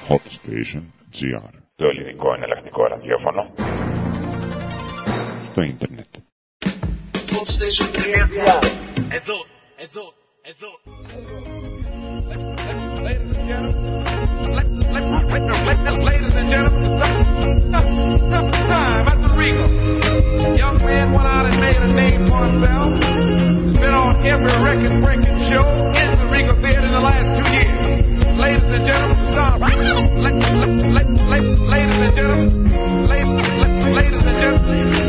Hot Station GR. Το ελληνικό εναλλακτικό ραδιόφωνο στο ίντερνετ. Hot Station GR. Εδώ. Ladies and gentlemen, time at the Regal. Young man went out and made a name for himself. He's been on every record-breaking show in the Regal Theater in the last 2 years. Ladies and gentlemen, stop. Ladies and gentlemen, ladies and gentlemen.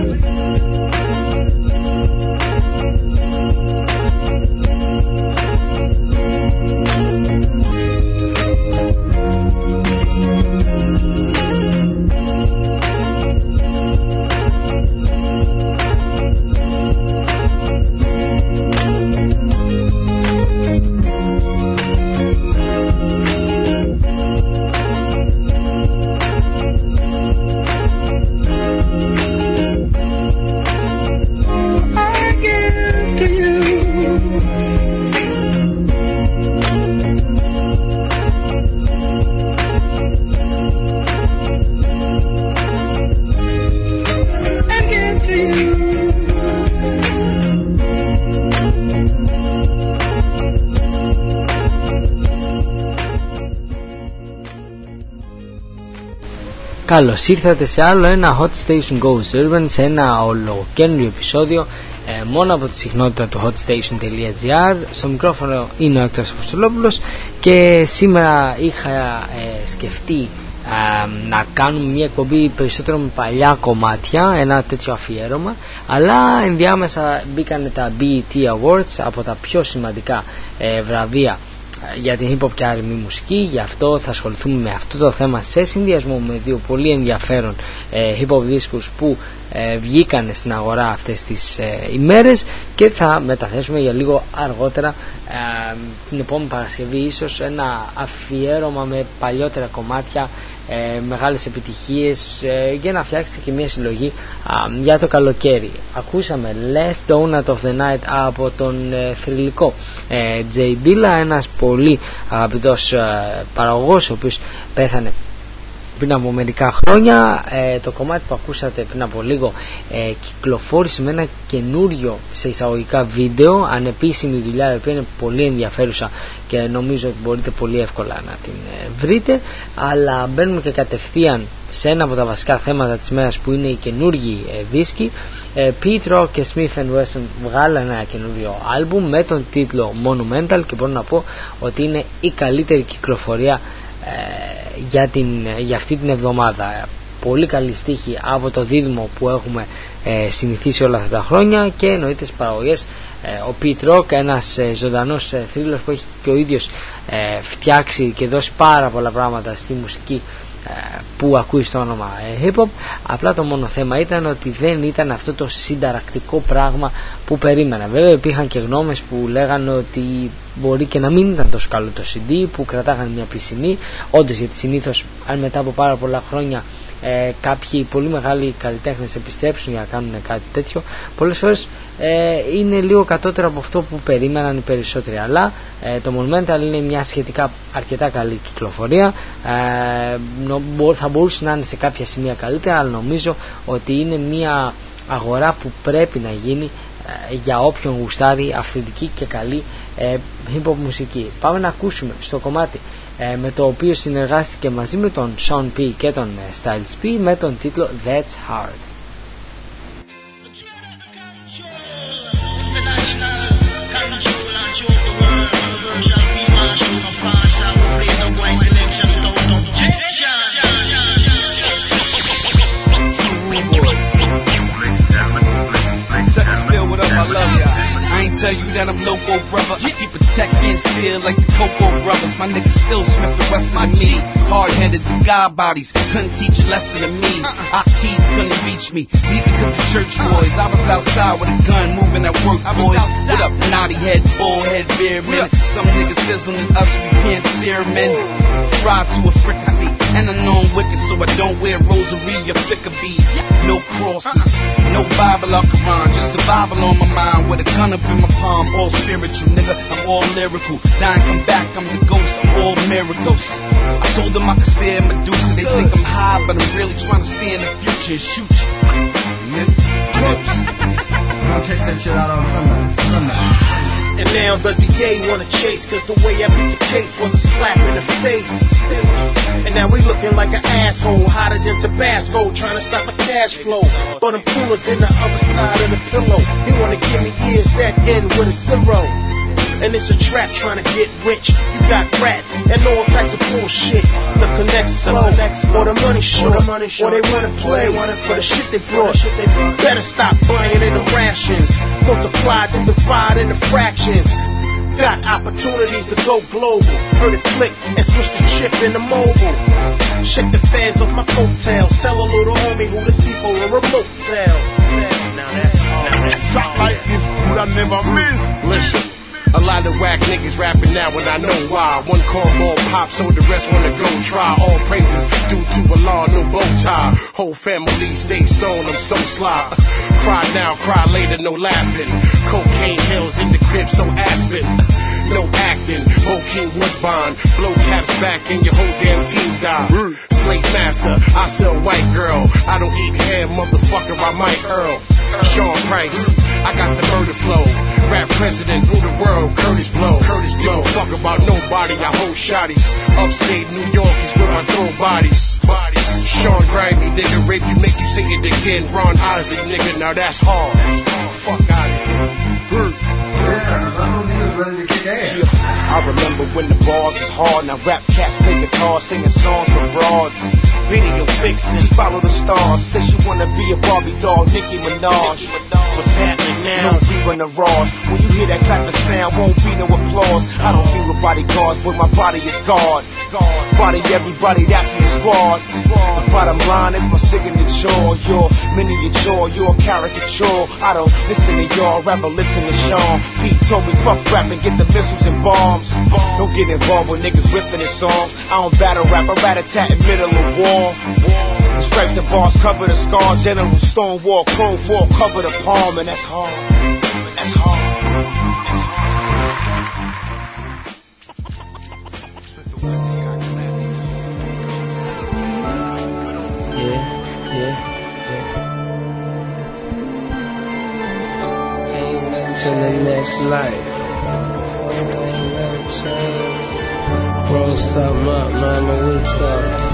Καλώς ήρθατε σε άλλο ένα Hot Station Goes Urban, σε ένα ολοκένριο επεισόδιο μόνο από τη συχνότητα του hotstation.gr. Στο μικρόφωνο είναι ο Έκτορας Αποστολόπουλος και σήμερα είχα σκεφτεί να κάνουμε μια εκπομπή περισσότερο με παλιά κομμάτια, ένα τέτοιο αφιέρωμα, αλλά ενδιάμεσα μπήκαν τα BET Awards, από τα πιο σημαντικά βραβεία για την hip hop και R&B μουσική. Γι' αυτό θα ασχοληθούμε με αυτό το θέμα σε συνδυασμό με δύο πολύ ενδιαφέρον hip hop δίσκους που βγήκαν στην αγορά αυτές τις ημέρες, και θα μεταθέσουμε για λίγο αργότερα την επόμενη Παρασκευή ίσως ένα αφιέρωμα με παλιότερα κομμάτια, μεγάλες επιτυχίες, για να φτιάξετε και μια συλλογή για το καλοκαίρι. Ακούσαμε Last Donut of the Night από τον θρυλικό Jay Dilla, ένας πολύ αγαπητός παραγωγός ο οποίος πέθανε πριν από μερικά χρόνια. Το κομμάτι που ακούσατε πριν από λίγο κυκλοφόρησε με ένα καινούριο σε εισαγωγικά βίντεο, ανεπίσημη δουλειά, η οποία είναι πολύ ενδιαφέρουσα και νομίζω ότι μπορείτε πολύ εύκολα να την βρείτε. Αλλά μπαίνουμε και κατευθείαν σε ένα από τα βασικά θέματα της μέρας, που είναι οι καινούργιοι δίσκοι. Pete Rock και Smith & Wesson βγάλανε ένα καινούριο άλμπουμ με τον τίτλο Monumental, και μπορώ να πω ότι είναι η καλύτερη κυκλοφορία για αυτή την εβδομάδα. Πολύ καλή στίχη από το δίδυμο που έχουμε συνηθίσει όλα αυτά τα χρόνια, και εννοείται στις παραγωγές ο Pete Rock, ένας ζωντανός θρύλος που έχει και ο ίδιος φτιάξει και δώσει πάρα πολλά πράγματα στη μουσική που ακούει στο όνομα hip hop. Απλά το μόνο θέμα ήταν ότι δεν ήταν αυτό το συνταρακτικό πράγμα που περίμενα. Βέβαια υπήρχαν και γνώμες που λέγανε ότι μπορεί και να μην ήταν τόσο καλό το CD, που κρατάγανε μια πισινή. Όντως, γιατί συνήθως αν μετά από πάρα πολλά χρόνια κάποιοι πολύ μεγάλοι καλλιτέχνες επιστρέψουν για να κάνουν κάτι τέτοιο, πολλές φορές είναι λίγο κατώτερο από αυτό που περίμεναν οι περισσότεροι. Αλλά το Monumental είναι μια σχετικά αρκετά καλή κυκλοφορία. Θα μπορούσε να είναι σε κάποια σημεία καλύτερα, αλλά νομίζω ότι είναι μια αγορά που πρέπει να γίνει για όποιον γουστάρει αυθεντική και καλή hip hop μουσική. Πάμε να ακούσουμε στο κομμάτι με το οποίο συνεργάστηκε μαζί με τον Sean P και τον Styles P, με τον τίτλο That's Hard. Tell you that I'm loco, brother. I keep a tech and still like the Coco brothers. My niggas still Smith and Wesson to me. Hard-headed, the God bodies couldn't teach a lesson to me. Our kids couldn't reach me, neither could the church boys. I was outside with a gun, moving at work, boys. What up, naughty head, bull head, beer men? Some niggas sizzling us, we can't steer men. Fried to a fricassee, and I know I'm wicked, so I don't wear rosary or flicker beads. No crosses, no Bible or Quran, just survival on my mind with a gun up in my palm. All spiritual, nigga, I'm all lyrical. Dying, come back, I'm the ghost, I'm all miracles. I Told them I could stay at Medusa. They think I'm high, but I'm really trying to stay in the future and shoot you. I'll take that shit out on Sunday. And now the DA wanna chase, cause the way I beat the case was a slap in the face. And now we looking like an asshole, hotter than Tabasco, trying to stop the cash flow. But I'm cooler than the other side of the pillow. He wanna give me years that end with a zero. And it's a trap trying to get rich. You got rats and all types of bullshit. The connect slow, or the money short, or they wanna play for the shit they brought. Better stop buying in the rations. Multiply to divide into fractions. Got opportunities to go global. Heard it click and switch the chip into mobile. Shake the fans off my coattails. Tell a little homie who to see for a remote cell. Now that's Stop like this, but I never miss. Listen. A lot of whack niggas rapping now and I know why. One cornball pop so the rest wanna go try. All praises due to Allah, no bow tie. Whole family stay stoned, I'm so sly. Cry now, cry later, no laughing. Cocaine hills in the crib, so Aspen. No acting, Bokeem Woodbine. Blow caps back and your whole damn team die. Slave master, I sell white girl. I don't eat hair, motherfucker, I might Earl. Sean Price, I got the murder flow. Rap president, rule the world, Curtis Blow. Give a fuck about nobody, I hold shotties. Upstate New York is where I throw bodies. Sean Grimey, nigga, rape you, make you sing it again. Ron Isley, nigga, now that's hard. Fuck out of here. I remember when the bars was hard. Now rap cats play guitar, singing songs for broads. Video vixen, follow the stars. Says she wanna be a Barbie doll, Nicki Minaj. What's happening now? No rerun the Raws. When you hear that clapping sound, won't be no applause. I don't deal with bodyguards, but my body is guard. Body everybody, that's my squad. The bottom line is my signature. Your miniature, your caricature. I don't listen to y'all, rapper listen to Sean. Pete told me fuck rap and get the missiles and bombs. Don't get involved with niggas ripping his songs. I don't battle rap, I rat-a-tat in middle of war. Stripes and bars cover the scars. General Stonewall, Cold War cover the palm. And that's hard. That's hard. Ain't nothing to the next life. Roll something up, mama, what's up?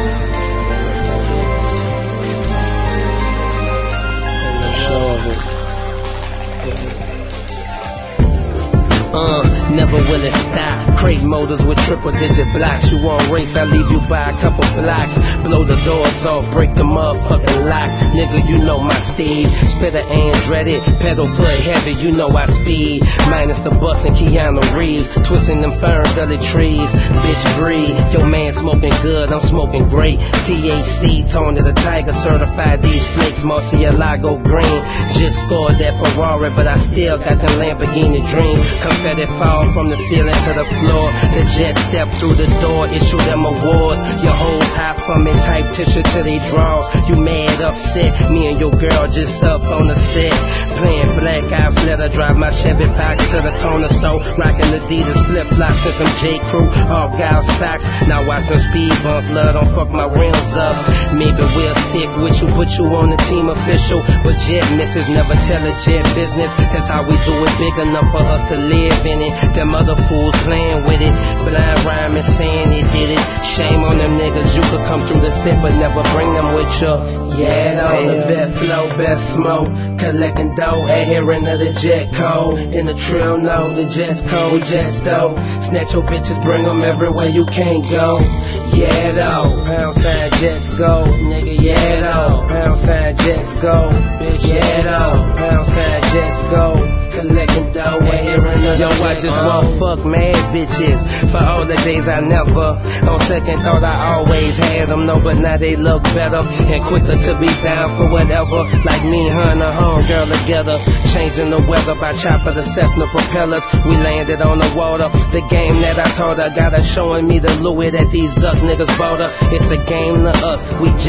Never will it stop. Crate motors with triple digit blocks. You won't race, I leave you by a couple blocks. Blow the doors off, break the motherfucking locks. Nigga, you know my steed. Spitter Andretti, pedal foot heavy, you know I speed. Minus the bus and Keanu Reeves. Twisting them ferns of the trees. Bitch breathe. Your man smoking good, I'm smoking great. THC, Tone of the Tiger, certified these flakes. Murcielago green. Just scored that Ferrari, but I still got the Lamborghini dreams. Confetti fall from the ceiling to the floor. The jet step through the door, issue them awards. Your hoes high from it, type tissue to they draws. You mad, upset, me and your girl just up on the set. Playing Black Ops, let her drive my Chevy box to the corner store. Rockin' Adidas flip-flops and some J. Crew, all gal socks. Now watch them speed bumps, love, don't fuck my rims up. Maybe we'll stick with you, put you on the team official. But jet misses, never tell a jet business. That's how we do it, big enough for us to live in it. Them other fools playing with it. Blind rhyming saying they did it. Shame on them niggas, you could come through the set but never bring them with you. Yeah, on the vet flow, best smoke. Collecting dough, adhering to the jet code. In the trill, no, the jet's cold, jet's dope. Snatch your bitches, bring them everywhere you can't go. Yeah, though, pound sign jets go. Nigga, yeah, though, pound sign jets go. Bitch, yeah, though, pound sign jets go. Collecting dough, adhering to the jet code. I just want fuck mad bitches. For all the days I never. On second thought I always had them, no, but now they look better. And quicker to be down for whatever. Like me and her and her homegirl together. Changing the weather by chopper the Cessna propellers. We landed on the water. The game that I taught her got her showing me the Louis that these duck niggas bought her. It's a game to us, we just hang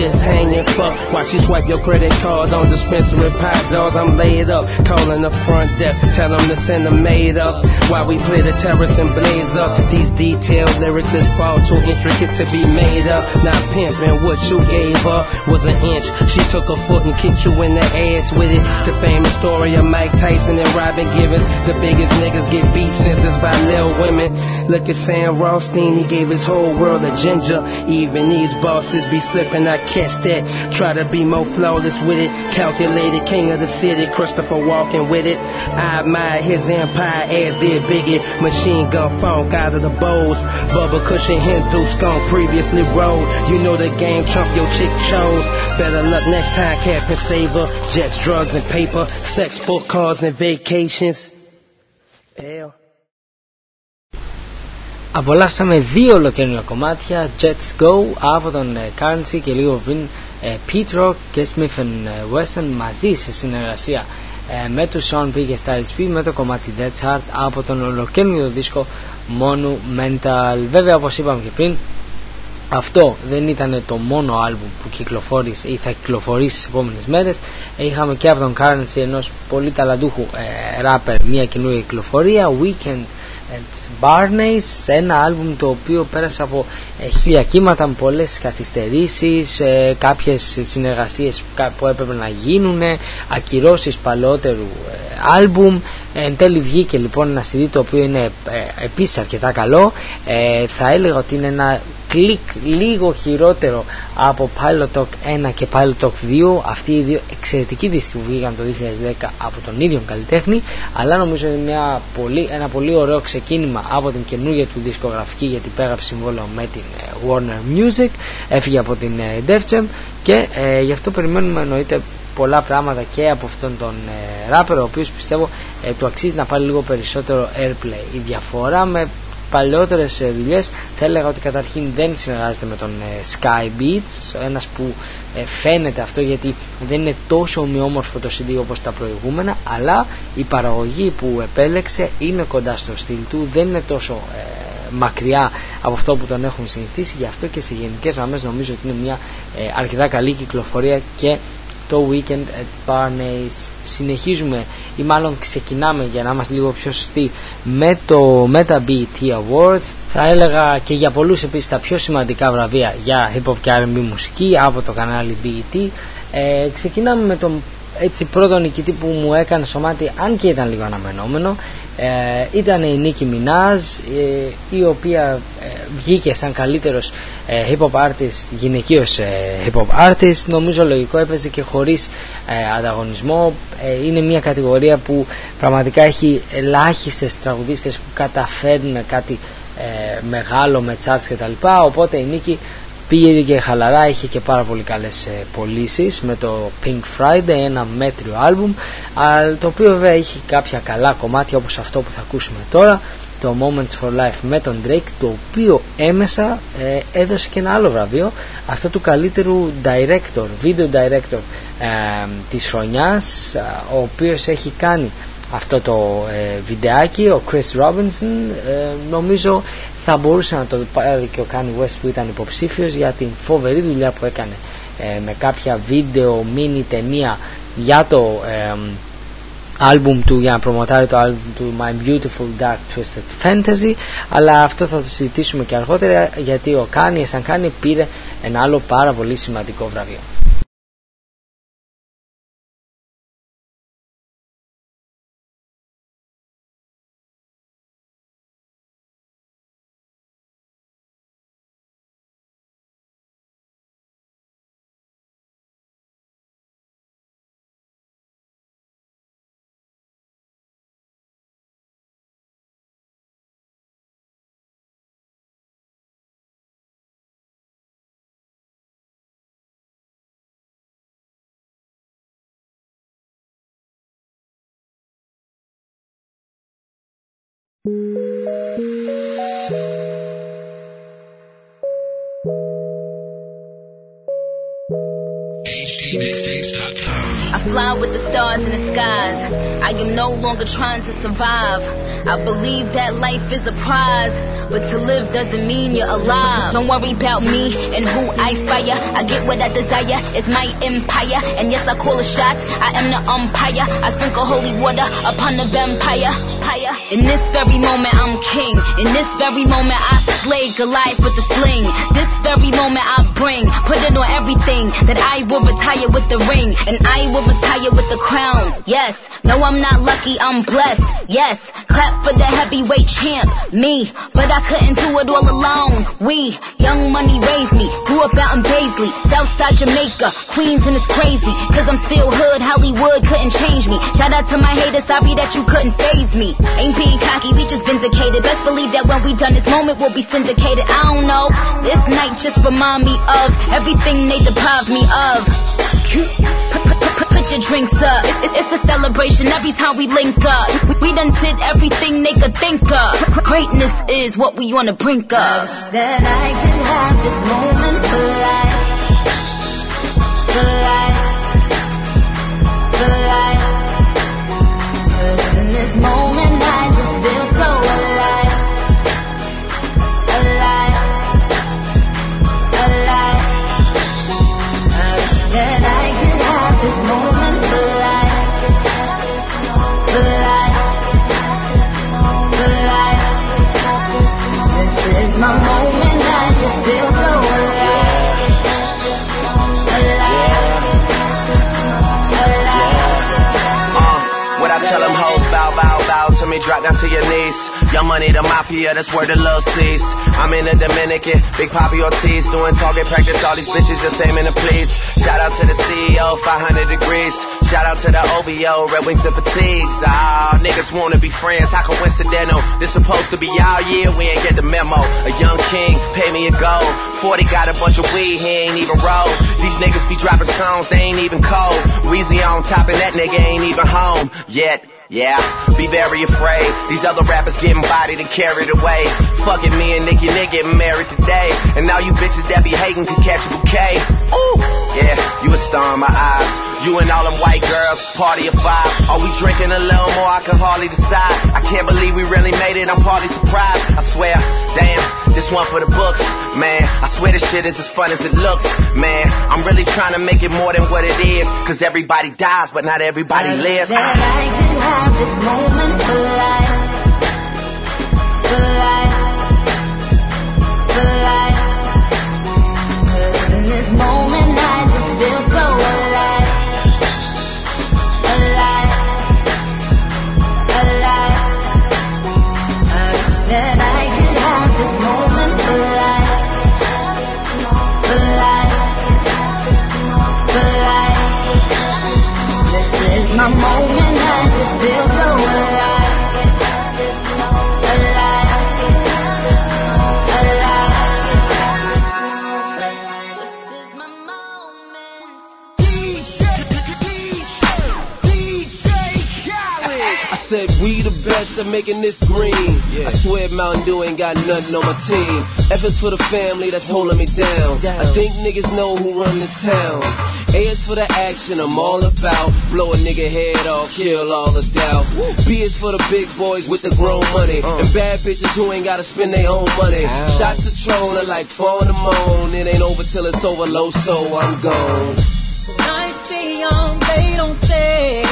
hanging. Fuck, watch you swipe your credit card on dispensary pie jars. I'm laid up, calling the front desk, tell them to send them made up. While we play the terrace and blaze up, these detailed lyrics is far too intricate to be made up. Not pimping, what you gave her was an inch. She took a foot and kicked you in the ass with it. The famous story of Mike Tyson and Robin Givens. The biggest niggas get beat sentenced by little women. Look at Sam Rothstein, he gave his whole world a ginger. Even these bosses be slipping, I catch that. Try to be more flawless with it. Calculated king of the city, Christopher walking with it. I admire his empire as did Biggie. Machine gun funk out of the bowls. Bubba Cushion Hindu skunk previously rolled. You know the game, Trump your chick chose. Better luck next time, Captain Saver. Jets, drugs and paper. Sex, book, cars and vacations. Hell. Απολαύσαμε δύο ολοκαίρια κομμάτια, Jets Go από τον Currency και λίγο πριν Pete Rock και Smith & Wesson μαζί σε συνεργασία με τους Sean P και Styles P με το κομμάτι Dead Heart από τον ολοκαίριο δίσκο Monumental. Βέβαια, όπως είπαμε και πριν, αυτό δεν ήταν το μόνο άλμπουμ που κυκλοφόρησε ή θα κυκλοφορήσει στις επόμενες μέρες. Είχαμε και από τον Currency, ενός πολύ ταλαντούχου rapper, μια καινούργια κυκλοφορία, Weekend and Barneys, ένα άλμπουμ το οποίο πέρασε από χίλια κύματα με πολλές καθυστερήσεις, κάποιες συνεργασίες που έπρεπε να γίνουν, ακυρώσεις παλαιότερου άλμπουμ. Εν τέλει βγήκε λοιπόν ένα CD το οποίο είναι επίσης αρκετά καλό. Θα έλεγα ότι είναι ένα κλικ λίγο χειρότερο από Pilot Talk 1 και Pilot Talk 2. Αυτοί οι δύο εξαιρετικοί δίσκοι που βγήκαν το 2010 από τον ίδιο καλλιτέχνη, αλλά νομίζω είναι ένα πολύ ωραίο ξεκίνημα από την καινούργια του δισκογραφική, γιατί υπέγραψε συμβόλαιο με την Warner Music, έφυγε από την Def Jam και γι' αυτό περιμένουμε εννοείται πολλά πράγματα και από αυτόν τον rapper, ο οποίος πιστεύω του αξίζει να πάρει λίγο περισσότερο airplay. Η διαφορά με παλαιότερες δουλειές θα έλεγα ότι καταρχήν δεν συνεργάζεται με τον Sky Beats, ένας που φαίνεται αυτό γιατί δεν είναι τόσο ομοιόμορφο το CD όπως τα προηγούμενα, αλλά η παραγωγή που επέλεξε είναι κοντά στο στυλ του, δεν είναι τόσο μακριά από αυτό που τον έχουν συνηθίσει, γι' αυτό και σε γενικές γραμμές νομίζω ότι είναι μια αρκετά καλή κυκλοφορία και το Weekend at Barneys. Συνεχίζουμε ή μάλλον ξεκινάμε, για να είμαστε λίγο πιο σωστοί, με τα BET Awards. Θα έλεγα και για πολλούς επίσης τα πιο σημαντικά βραβεία για hip hop και R&B μουσική από το κανάλι BET. Ξεκινάμε με τον έτσι πρώτο νικητή που μου έκανε σωμάτι, αν και ήταν λίγο αναμενόμενο. Ήταν η Nicki Minaj, η οποία βγήκε σαν καλύτερος hip hop artist, γυναικείος hip hop artist. Νομίζω λογικό, έπαιζε και χωρίς ανταγωνισμό. Είναι μια κατηγορία που πραγματικά έχει ελάχιστες τραγουδίστες που καταφέρνουν κάτι μεγάλο με charts και τα λοιπά, οπότε η Nicki πήγε και χαλαρά, είχε και πάρα πολύ καλές πωλήσεις με το Pink Friday, ένα μέτριο άλμπουμ, το οποίο βέβαια είχε κάποια καλά κομμάτια όπως αυτό που θα ακούσουμε τώρα, το Moments for Life με τον Drake, το οποίο έμεσα έδωσε και ένα άλλο βραβείο, αυτό του καλύτερου director, video director της χρονιάς, ο οποίος έχει κάνει αυτό το βιντεάκι, ο Chris Robinson. Νομίζω θα μπορούσε να το πάρει και ο Kanye West που ήταν υποψήφιος για την φοβερή δουλειά που έκανε με κάποια βίντεο, μίνι ταινία για το άλμπουμ του, για να προμοτάρει το άλμπουμ του My Beautiful Dark Twisted Fantasy, αλλά αυτό θα το συζητήσουμε και αργότερα, γιατί ο Kanye σαν Kanye πήρε ένα άλλο πάρα πολύ σημαντικό βραβείο. I fly with the stars in the skies. I am no longer trying to survive. I believe that life is a prize, but to live doesn't mean you're alive. Don't worry about me and who I fire. I get what I desire, it's my empire. And yes, I call the shots, I am the umpire. I sprinkle holy water upon the vampire. In this very moment I'm king. In this very moment I slay Goliath with the sling. This very moment I bring, put it on everything, that I will retire with the ring, and I will retire with the crown. Yes, no, I'm not lucky, I'm blessed. Yes, clap for the heavyweight champ, me. But I couldn't do it all alone. We, Young Money raised me, grew up out in Paisley, Southside Jamaica, Queens, and it's crazy, cause I'm still hood, Hollywood couldn't change me. Shout out to my haters, sorry that you couldn't faze me. Ain't being cocky, we just vindicated. Best believe that when we done this moment we'll be syndicated. I don't know, this night just remind me of everything they deprived me of. Put your drinks up, it's a celebration every time we link up. We done did everything they could think of. Greatness is what we on the brink of. I wish that I could have this moment for life. For life. For life. 'Cause in this moment I just feel so alive. Alive. Alive. I wish that I could have this moment for life. For life. For life. This is my moment, I just feel so alive. Alive. Alive. What I tell them hoes, bow, bow, bow to me, drop down to your knees. Young Money, the mafia, that's where the love cease. I'm in the Dominican, Big Papi Ortiz, doing target practice, all these bitches just aiming to please. Shout out to the CEO, 500 degrees. Shout out to the OVO, Red Wings and Fatigues. Ah, niggas wanna be friends, how coincidental? This supposed to be our year, we ain't get the memo. A young king, pay me a gold. 40 got a bunch of weed, he ain't even roll. These niggas be dropping songs, they ain't even cold. Weezy on top and that nigga ain't even home yet. Yeah, be very afraid. These other rappers getting bodied and carried away. Fucking me and Nicki getting married today. And now you bitches that be hating can catch a bouquet. Ooh, yeah, you a star in my eyes. You and all them white girls, party of 5. Are we drinking a little more? I can hardly decide. I can't believe we really made it, I'm partly surprised. I swear, damn, this one for the books. Man, I swear this shit is as fun as it looks. Man, I'm really trying to make it more than what it is. Cause everybody dies, but not everybody lives. That I can have this moment for life. For life. For life. 'Cause in this moment I just feel so alive. Alive. Alive. I wish that I could have this moment for life. For life. For life. This is my moment, I just feel so alive. Alive. Alive. This is my moment. DJ Khaled. I said we the best at making this green. I swear Mountain Dew ain't got nothing on my team. Efforts for the family that's holding me down. I think niggas know who run this town. A is for the action I'm all about. Blow a nigga head off, kill all the doubt. B is for the big boys with the grown money. And bad bitches who ain't gotta spend their own money. Shots of Tron are like 4 in the morning. It ain't over till it's over low, so I'm gone. I stay young, they don't stay.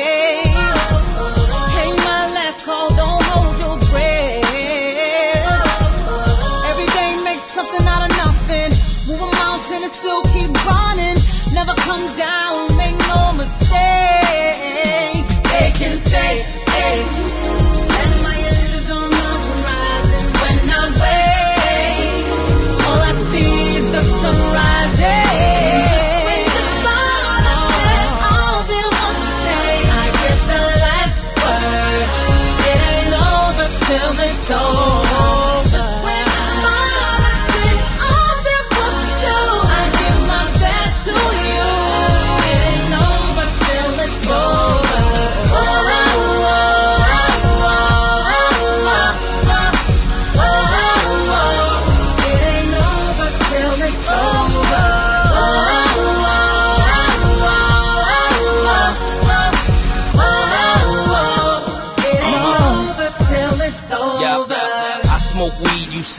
Hey, my last call, don't hold your breath. Every day makes something out of nothing. Move a mountain and still keep running. Never come down, make no mistake. They can say, hey, and my end is on the horizon. When I wake, all I see is the sun rising.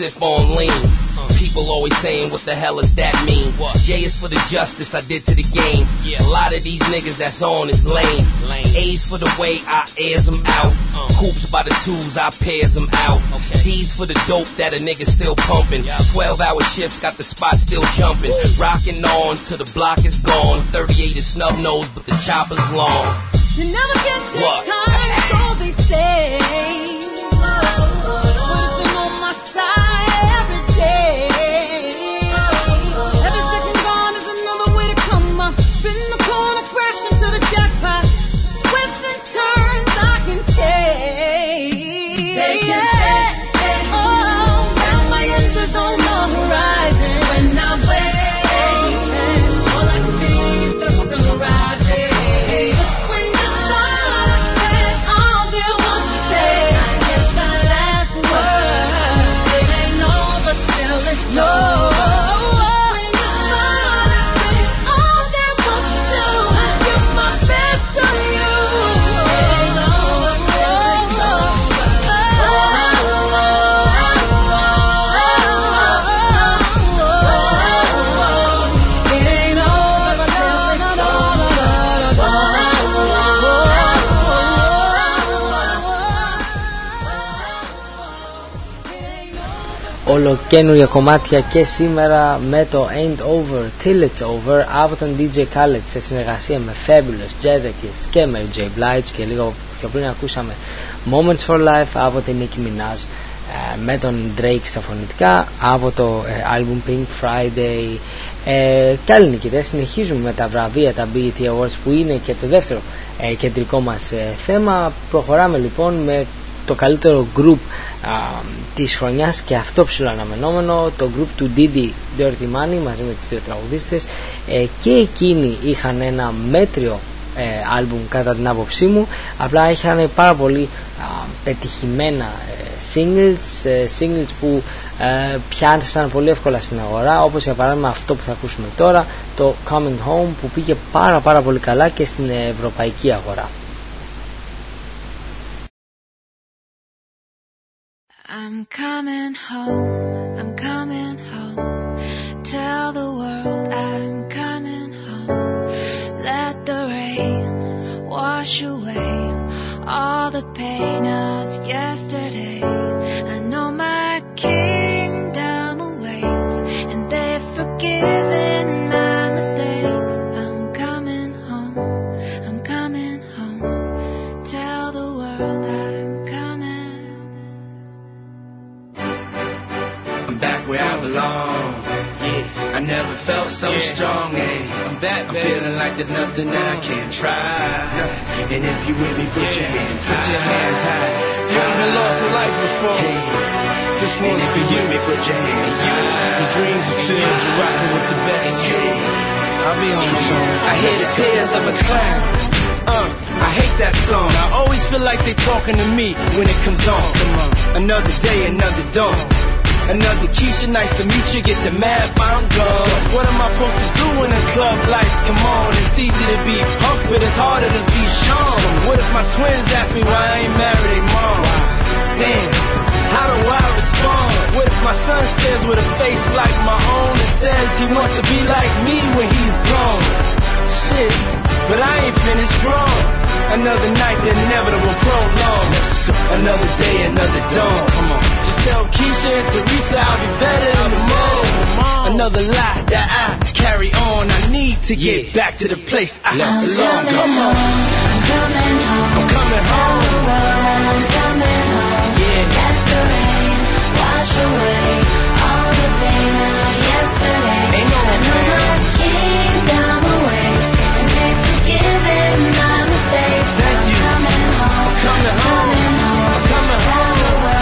sip on lean. People always saying, what the hell does that mean? J is for the justice I did to the game. A lot of these niggas that's on is lame. A's for the way I airs them out. Hoops by the twos, I pairs them out. D's for the dope that a nigga still pumping. 12-hour shifts got the spot still jumping. Rocking on till the block is gone. 38 is snub nose, but the chopper's long. You never get your time, so they say. Ολοκαίνουργια κομμάτια και σήμερα με το Ain't Over Till It's Over από τον DJ Khaled σε συνεργασία με Fabulous, Jadakiss και Mary J. Blige, και λίγο πιο πριν ακούσαμε Moments for Life από την Nicki Minaj με τον Drake στα φωνητικά από το album Pink Friday. Καλή νικητές, συνεχίζουμε με τα βραβεία, τα BET Awards, που είναι και το δεύτερο κεντρικό μας θέμα. Προχωράμε λοιπόν με το καλύτερο group της χρονιάς, και αυτό ψηλοαναμενόμενο, το group του Diddy, Dirty Money, μαζί με τις δύο τραγουδίστες, και εκείνοι είχαν ένα μέτριο άλμπουμ κατά την άποψή μου. Απλά είχαν πάρα πολύ πετυχημένα singles που πιάνθησαν πολύ εύκολα στην αγορά, όπως για παράδειγμα αυτό που θα ακούσουμε τώρα, το Coming Home, που πήγε πάρα πολύ καλά και στην ευρωπαϊκή αγορά. I'm coming home, I'm coming home. Tell the world I'm coming home. Let the rain wash away all the pain of yesterday. I know my kingdom awaits, and they've forgiven my mistakes. I'm coming home, I'm coming home. Tell the world I'm back where I belong. Yeah, I never felt so strong. Yeah, I'm back, I'm feeling like there's nothing I can't try. And if you with me, put your hands high. Put your hands high. You ever lost a life before? This one's for you. Put your hands high. The dreams are filled. You're rocking with the best. I'll be on soon. I hear the tears of a clown. I hate that song. I always feel like they talking to me when it comes on. Come on. Another day, another dawn. Another Keisha, nice to meet you. Get the map, I'm gone. What am I supposed to do when the club lights come on? It's easy to be pumped, but it's harder to be Sean. What if my twins ask me why I ain't married their mom? Damn, how do I respond? What if my son stares with a face like my own and says he wants to be like me when he's grown? Shit, but I ain't finished grown. Another night, the inevitable prolong. Another day, another dawn. Come on. Just tell Keisha and Teresa I'll be better in the morning. Another lie that I carry on. I need to get back to the place I belong. Come on. I'm coming home. I'm coming home. I'm coming home. Yeah. Let the rain wash away all the pain of yesterday. Ain't no I know my kingdom awaits, and they've forgiven my mistakes. Thank you. I'm coming home. Coming home. I'm coming home.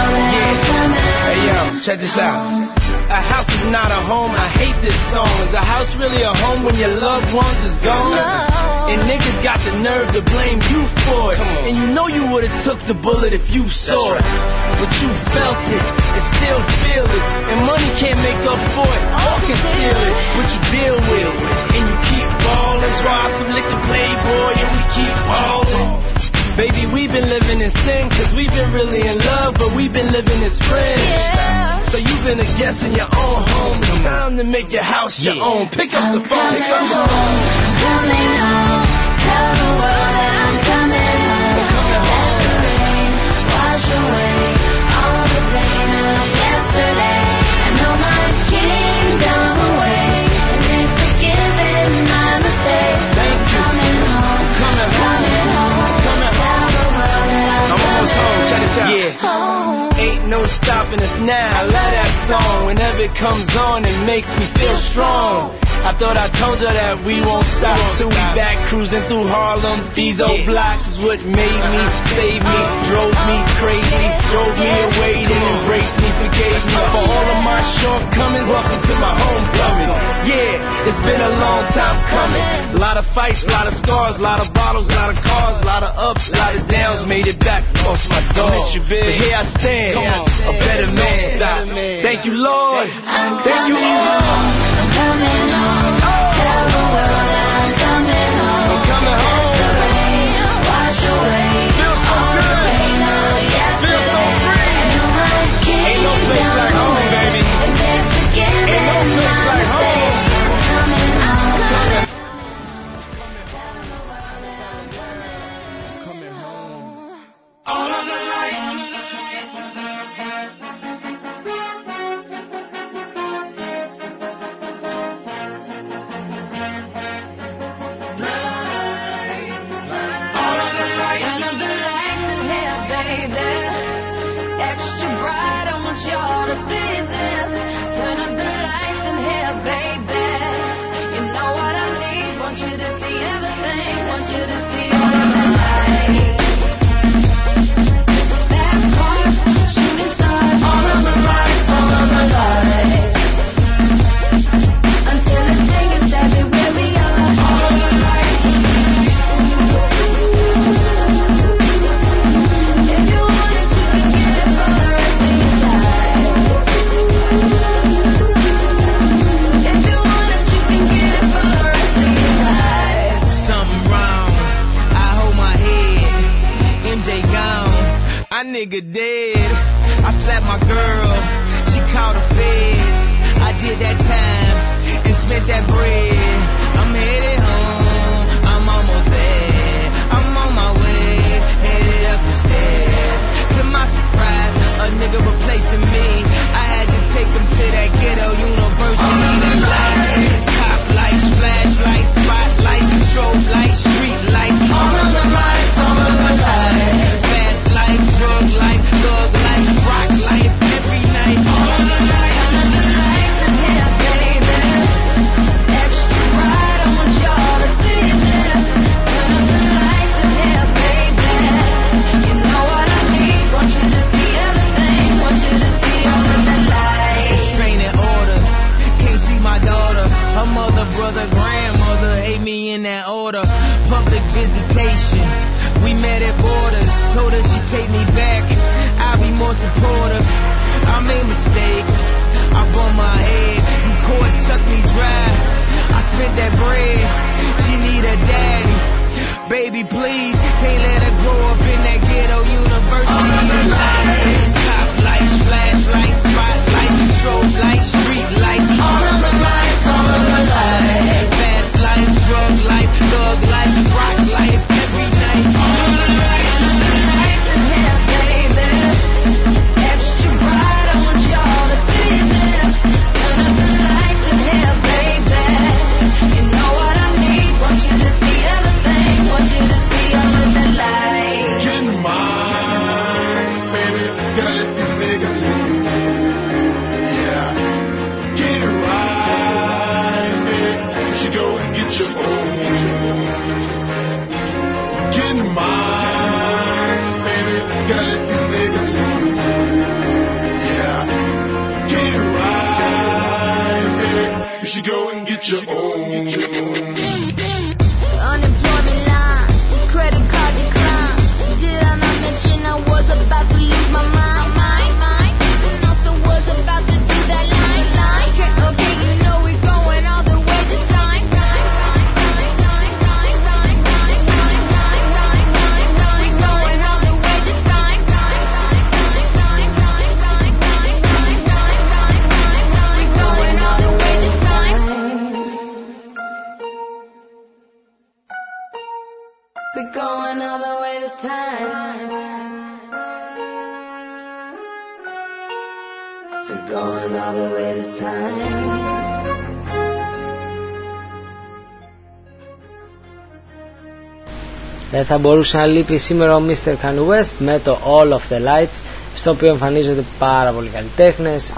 Hey yo, check this out. A house is not a home, I hate this song. Is a house really a home when your loved ones is gone? No. And niggas got the nerve to blame you for it. And you know you would've took the bullet if you saw it. But you felt it, and still feel it. And money can't make up for it, or can steal it. But you deal with it, and you keep ballin'. Swap some liquor playboy, and we keep ballin'. Baby, we've been living in sin, cause we've been really in love, but we've been living as friends. So you been a guest in your own home. It's time to make your house your own. Pick up the phone. Pick up the phone. I'm coming home. Tell the world that I'm coming home. Let the rain wash away all the pain of yesterday. I know my kingdom away, and it's forgiving my mistakes. Thank you. Coming home. Coming home. Tell the world that I'm almost home. Check this out. home. Ain't no stopping us now. I love that song. Whenever it comes on, it makes me feel strong. I thought I told you that we won't stop till we back cruising through Harlem. These old blocks is what made me, saved me, drove me crazy, drove me away, then embraced me, forgave me for all of my shortcomings. Welcome to my homecoming. Yeah, it's been a long time coming. A lot of fights, a lot of scars, a lot of bottles, a lot of cars, a lot of ups, a lot of downs. Made it back, lost my dog. Miss you, big. But here I stand, a better man. Thank you, Lord. Thank you, Lord. I'm coming home. Tell the world that I'm coming home. I'm coming home. Let the rain wash away all the pain of yesterday. Feel so free. I know my Ain't no place like home, baby. And it's forgiving Ain't no place like home. I'm coming home. Coming home. All of the lights. Nigga dead. I slapped my girl, she called the feds. I did that time and spent that bread. I'm headed home, I'm almost there. I'm on my way, headed up the stairs. To my surprise, a nigga replacing me. I had to take him to that ghetto university. The lights, top lights, flashlights, spotlight, strobe lights, street lights. All of the lights, all of the lights. Drug life, thug life, rock life, every night. All of the lights, all of the lights in here, baby. Extra bright, I want y'all to see this. Turn up the lights in here, baby. You know what I need. Want you to see everything. Want you to see all of the lights. Restraining order, can't see my daughter. Her mother, brother, grandmother hate me in that order. Public visitation, we met at borders. Told her she'd take me back, I'll be more supportive. I made mistakes, I bumped my head. You court sucked me dry, I spent that bread. She need a daddy, baby please. Can't let her grow up in that ghetto university. All of the lights, top lights, flashlights, spotlight, strobe lights, street lights. All of the lights, all of the lights. Fast life, drug life, thug life, rock life, every night. All of the lights. Your own. Unemployment line, credit card decline. Did I not mention I was about to lose my mind? And also was about to do that line. Okay, you know we're going all the way this time. We're going all the way this time. going all the way to time. Δεν θα μπορούσε να λείπει σήμερα ο Mr. Kanye West με το All of the Lights, στο οποίο εμφανίζονται πάρα πολλοί καλλιτέχνες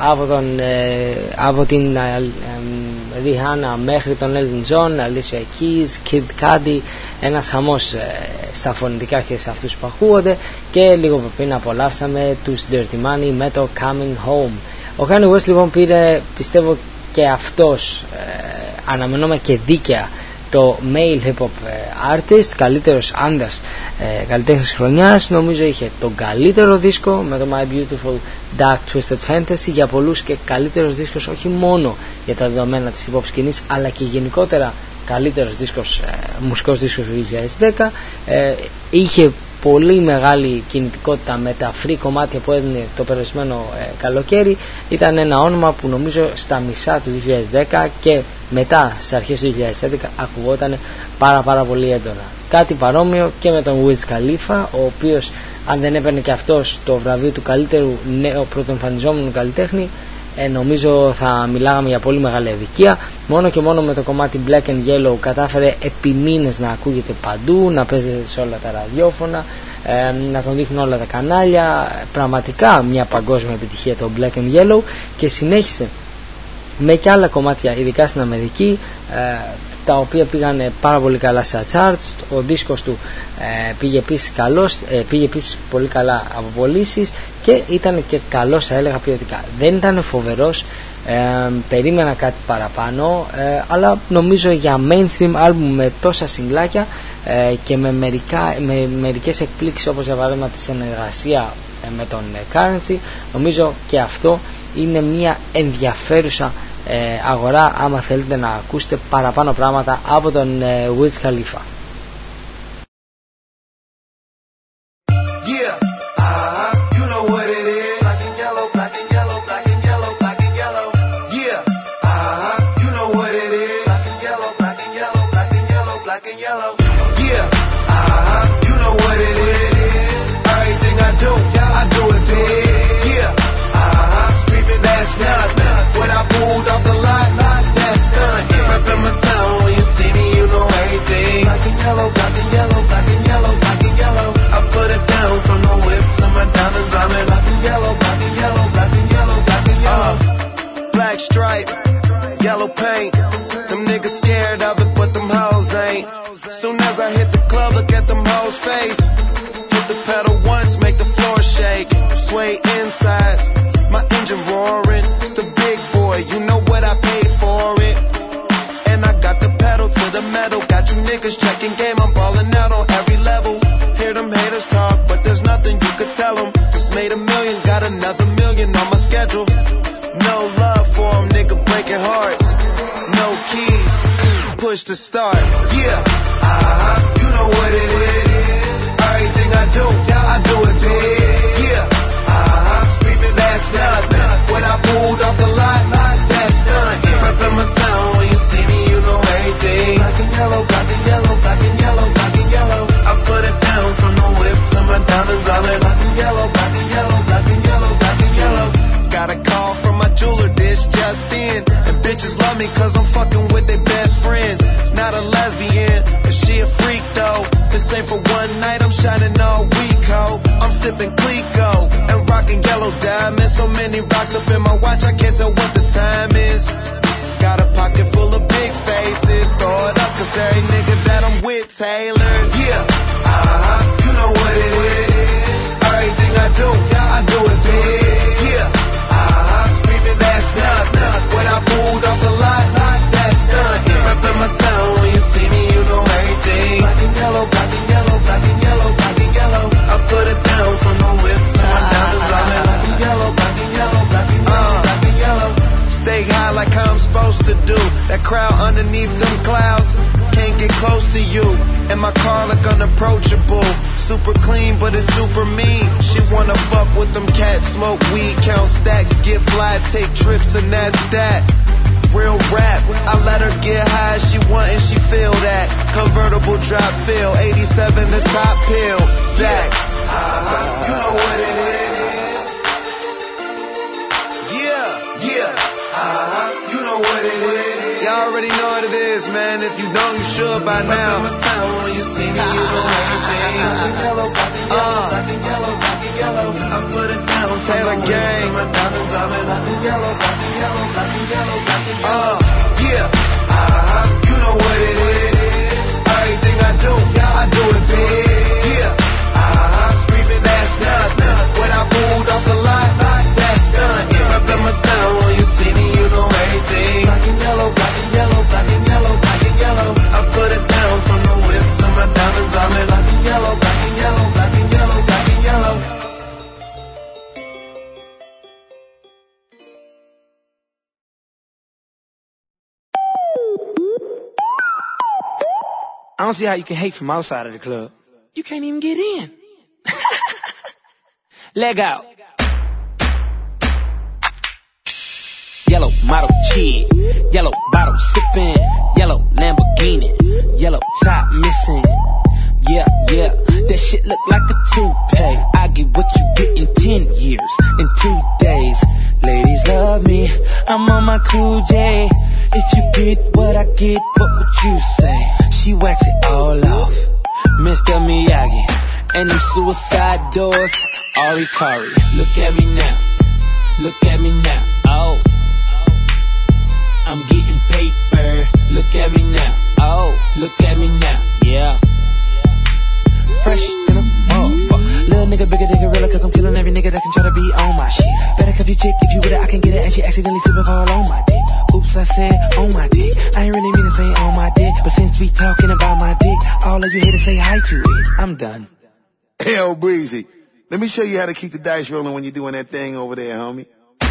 από την Rihanna μέχρι τον Elton John, Alicia Keys, Kid Cudi, ένας χαμός στα φωνητικά και σε αυτούς που ακούγονται, και λίγο πριν απολαύσαμε τους Dirty Money με το Coming Home. Ο Kanye West λοιπόν πήρε, πιστεύω και αυτός, αναμενόμενα και δίκαια, το Male Hip Hop Artist, καλύτερος άντρας καλλιτέχνης χρονιάς. Νομίζω είχε τον καλύτερο δίσκο με το My Beautiful Dark Twisted Fantasy, για πολλούς και καλύτερος δίσκος όχι μόνο για τα δεδομένα της hip hop σκηνής, αλλά και γενικότερα καλύτερος δίσκος, μουσικός δίσκος του 2010. Είχε πολύ μεγάλη κινητικότητα με τα free κομμάτια που έδινε το περασμένο καλοκαίρι. Ήταν ένα όνομα που νομίζω στα μισά του 2010 και μετά στις αρχές του 2011 ακουγόταν πάρα πολύ έντονα. Κάτι παρόμοιο και με τον Wiz Khalifa, ο οποίος αν δεν έπαιρνε και αυτός το βραβείο του καλύτερου νέου πρωτοεμφανιζόμενου καλλιτέχνη, νομίζω θα μιλάγαμε για πολύ μεγάλη αδικία. Μόνο και μόνο με το κομμάτι Black and Yellow κατάφερε επί μήνες να ακούγεται παντού, να παίζεται σε όλα τα ραδιόφωνα, να τον δείχνουν όλα τα κανάλια. Πραγματικά μια παγκόσμια επιτυχία το Black and Yellow, και συνέχισε με και άλλα κομμάτια, ειδικά στην Αμερική, τα οποία πήγαν πάρα πολύ καλά στα charts. Ο δίσκος του πήγε επίσης πολύ καλά από πωλήσεις και ήταν και καλός, θα έλεγα, ποιοτικά. Δεν ήταν φοβερός, περίμενα κάτι παραπάνω, αλλά νομίζω για mainstream album με τόσα συγκλάκια και με μερικές εκπλήξεις, όπως για παράδειγμα τη συνεργασία με τον Currency, νομίζω και αυτό είναι μια ενδιαφέρουσα αγορά άμα θέλετε να ακούσετε παραπάνω πράγματα από τον Wiz Khalifa. Stripe, yellow paint. Them niggas scared of it, but them hoes ain't. Soon as I hit the club, look at them hoes' face. Hit the pedal once, make the floor shake. Sway inside, my engine roaring. It's the big boy, you know what I paid for it. And I got the pedal to the metal. Got you niggas checking game, I'm balling out on every level. Hear them haters talk, but there's nothing you could tell them. Just made $1 million, got another $1 million on my schedule. No love for them, nigga, breaking hearts. No keys, push to start. Yeah, you know what it is. Everything I do it big. Yeah, screaming that's nothing. When I pulled off the lot, that's nothing. Reppin' my town, when you see me, you know everything. Black and yellow, black and yellow, black and yellow, black and yellow. I put it down from the whip to my diamonds, all in black and yellow, black and yellow, black and yellow, black and yellow. Got a call from my jeweler, this just in. And bitches love me cause I'm fucking with their best friends. Not a lesbian, but she a freak though. This ain't for one night, I'm shining all week, ho. I'm sipping Clico and rocking yellow diamonds. So many rocks up in my watch, I can't tell what the time is. Got a pocket full of big faces. Throw it up cause every nigga that I'm with Taylor. Yeah, you know what it is. Everything I do it big. Yeah, screaming that's nothing. When I pulled off the lot, that's nothing. Reppin' my town, when you see me, you know everything. Black and yellow, black and yellow, black and yellow, black and yellow. I put it down from the whip to my diamonds, I'm in black and yellow, black and yellow, black and yellow, black and yellow. Stay high like I'm supposed to do. That crowd underneath them clouds can't get close to you. And my car look unapproachable. Super clean, but it's super mean. She wanna fuck with them cats, smoke weed, count stacks, get fly, take trips, and that's that. Real rap, I let her get high, she want and she feel that. Convertible drop feel, 87 the top pill. Zach, you know what it is. Yeah, Y'all already know what it is, man. If you don't, you should by now. When you see me, you know everything. Black and yellow, black and yellow. I put it down. Taylor Gang. My diamonds are black and yellow, black and yellow, black and yellow, black and yellow. Yeah. You know what it is. Everything I do it big. Yeah. Screaming that's done. When I pulled off the lot, that's done. Up in my town, when you see me, you know everything. Black and yellow, black and yellow, black and yellow, black and yellow. I put it down from the whip to my diamonds. I'm in black and yellow, black and yellow, black and yellow, black and yellow. I don't see how you can hate from outside of the club. You can't even get in. Leg out. Yellow model chick, yellow bottle sipping, yellow Lamborghini, yellow top missing. Yeah, that shit look like a toupee. I get what you get in 10 years, in 2 days. Ladies love me, I'm on my cool J. If you get what I get, what would you say? She wax it all off, Mr. Miyagi. And them suicide doors, Ari Kari. Look at me now, look at me now, oh. I'm getting paper, look at me now, oh. Look at me now, yeah. Fresh to the motherfucker. Little nigga, bigger than gorilla, cause I'm killing every nigga that can try to be on my shit. Better cuff your chick, if you with it, I can get it, and she accidentally slip and fall on my dick. Oops, I said on my dick. I ain't really mean to say on my dick, but since we talking about my dick, all of you here to say hi to it. I'm done. Hell, Breezy, let me show you how to keep the dice rolling when you're doing that thing over there, homie.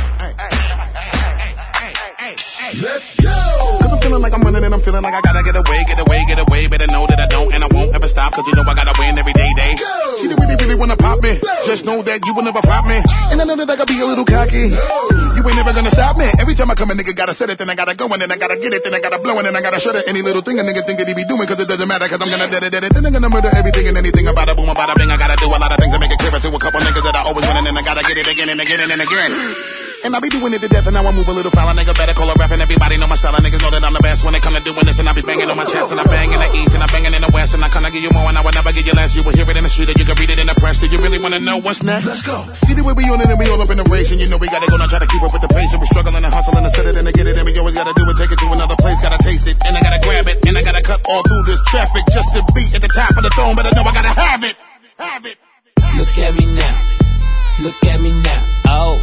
Let's go! Cause I'm feeling like I'm running and I'm feeling like I gotta get away. Better know that I don't and I won't ever stop, cause you know I gotta win every day. Go! See, they really wanna pop me. Go! Just know that you will never flop me. And I know that I gotta be a little cocky. Go! You ain't never gonna stop me. Every time I come, a nigga gotta set it, then I gotta go, and then I gotta get it, then I gotta blow, and then I gotta shut it. Any little thing a nigga think that he be doing, cause it doesn't matter, cause I'm gonna dead it. Then I'm gonna murder everything and anything about a boom, about a bing. I gotta do a lot of things to make it clear to a couple niggas that I always win, and then I gotta get it again and again and again. And I be doing it to death, and now I move a little foul. A nigga better call a rap, and everybody know my style. And niggas know that I'm the best when it come to doing this. And I be banging on my chest, and I bang in the east, and I banging in the west. And I kinda give you more, and I would never give you less. You will hear it in the street, or you can read it in the press. Do you really wanna know what's next? Let's go. See the way we on it, and we all up in the race. And you know we gotta go now, try to keep up with the pace. And we struggling and hustling to set it and to get it. And we always gotta do it, take it to another place. Gotta taste it, and I gotta grab it, and I gotta cut all through this traffic just to be at the top of the throne. But I know I gotta have it. Have it. Look at me now. Look at me now. Oh.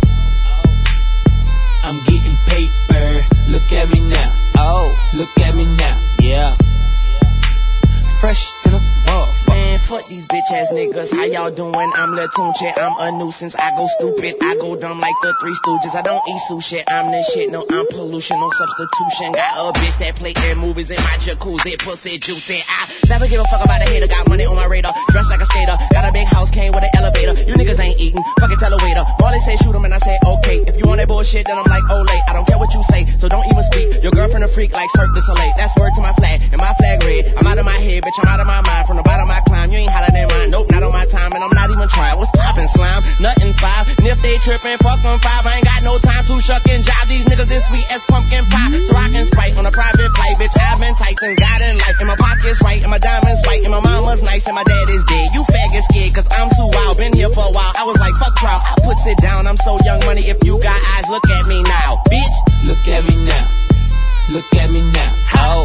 I'm getting paper, look at me now, oh, look at me now, yeah. Fresh to the motherfucker. Man, fuck these bitch ass niggas, how y'all doing? I'm Lil Tunche, I'm a nuisance, I go stupid, I go dumb like the Three Stooges. I don't eat sushi, I'm the shit, no, I'm pollution, no substitution. Got a bitch that play in movies in my jacuzzi, pussy juicy. I never give a fuck about a hater, got money on my radar, dressed like a skater, got a big house, came with an elevator. You niggas ain't eating, fucking tell a waiter. Marley say shoot him and I say okay. If you want that bullshit, then I'm like, oh late. I don't care what you say, so don't even speak. Your girlfriend a freak like Cirque du Soleil. That's word to my flag, and my flag red. I'm out of my head, bitch, I'm out of my mind. From the bottom I climb, you ain't hotter than mine. Nope, not on my time, and I'm not even trying. What's poppin', slime? Nothing 5. And if they trippin', fuck them 5. I ain't got no time to shuck and jive. These niggas this sweet as pumpkin pie. So I can Sprite on a private flight, bitch. I've been Tyson, got in life. And my pocket's right, and my diamonds white, and my mama's nice, and my dad is dead. You faggot scared, cause I'm too wild. Been here for a while. I was like, fuck trial. I puts it down. I'm so young money. If you got eyes, look at me now, bitch. Look at me now. Look at me now. Oh.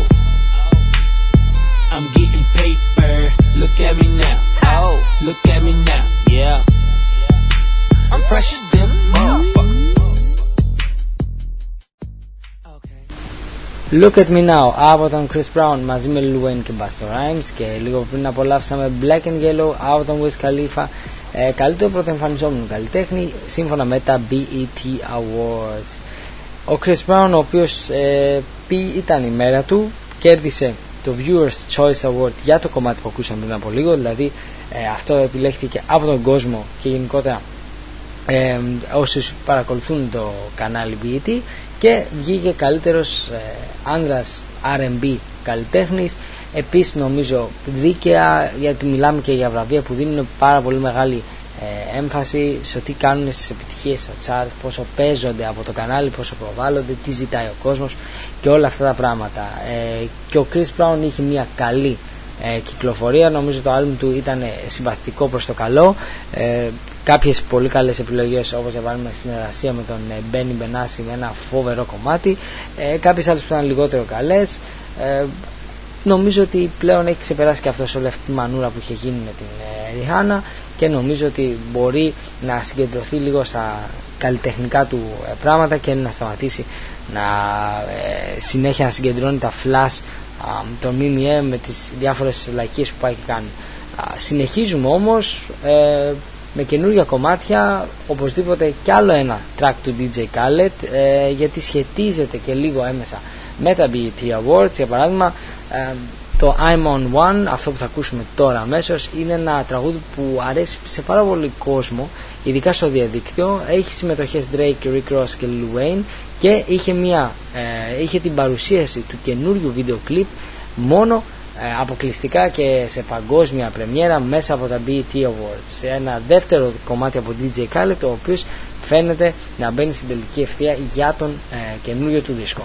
I'm getting paper. Look at me now. Oh. Look at me now. Yeah. I'm fresher than a motherfucker. Look at me now από τον Chris Brown μαζί με Lil Wayne και Busta Rhymes, και λίγο πριν απολαύσαμε Black and Yellow από τον Wiz Khalifa, καλύτερο πρωτοεμφανιζόμενο καλλιτέχνη σύμφωνα με τα BET Awards. Ο Chris Brown, ο οποίος ήταν η μέρα του, κέρδισε το Viewers Choice Award για το κομμάτι που ακούσαμε πριν από λίγο, δηλαδή αυτό επιλέχθηκε από τον κόσμο και γενικότερα όσους παρακολουθούν το κανάλι BET, και βγήκε καλύτερος άνδρας R&B καλλιτέχνης. Επίσης νομίζω δίκαια, γιατί μιλάμε και για βραβεία που δίνουν πάρα πολύ μεγάλη έμφαση στο τι κάνουν στις επιτυχίες στα charts, πόσο παίζονται από το κανάλι, πόσο προβάλλονται, τι ζητάει ο κόσμος και όλα αυτά τα πράγματα. Και ο Chris Brown είχε μια καλή κυκλοφορία, νομίζω το άλμπουμ του ήταν συμπαθητικό προς το καλό, κάποιες πολύ καλές επιλογές, όπως για παράδειγμα συνεργασία με τον Benny Benassi με ένα φοβερό κομμάτι, κάποιες άλλες που ήταν λιγότερο καλές. Νομίζω ότι πλέον έχει ξεπεράσει και αυτό όλη αυτή τη μανούρα που είχε γίνει με την Rihanna και νομίζω ότι μπορεί να συγκεντρωθεί λίγο στα καλλιτεχνικά του πράγματα και να σταματήσει να συνέχεια να συγκεντρώνει τα flash των MMM με τις διάφορες βλακίες που πάει και κάνει. Συνεχίζουμε όμως με καινούργια κομμάτια, οπωσδήποτε κι άλλο ένα track του DJ Khaled, γιατί σχετίζεται και λίγο έμεσα με τα BET Awards. Για παράδειγμα, το I'm On One, αυτό που θα ακούσουμε τώρα αμέσως, είναι ένα τραγούδι που αρέσει σε πάρα πολύ κόσμο, ειδικά στο διαδίκτυο. Έχει συμμετοχές Drake, Rick Ross και Lil Wayne και είχε την παρουσίαση του καινούριου βίντεο κλιπ μόνο αποκλειστικά και σε παγκόσμια πρεμιέρα μέσα από τα BET Awards. Ένα δεύτερο κομμάτι από DJ Khaled, ο οποίος φαίνεται να μπαίνει στην τελική ευθεία για τον καινούριο του δίσκο.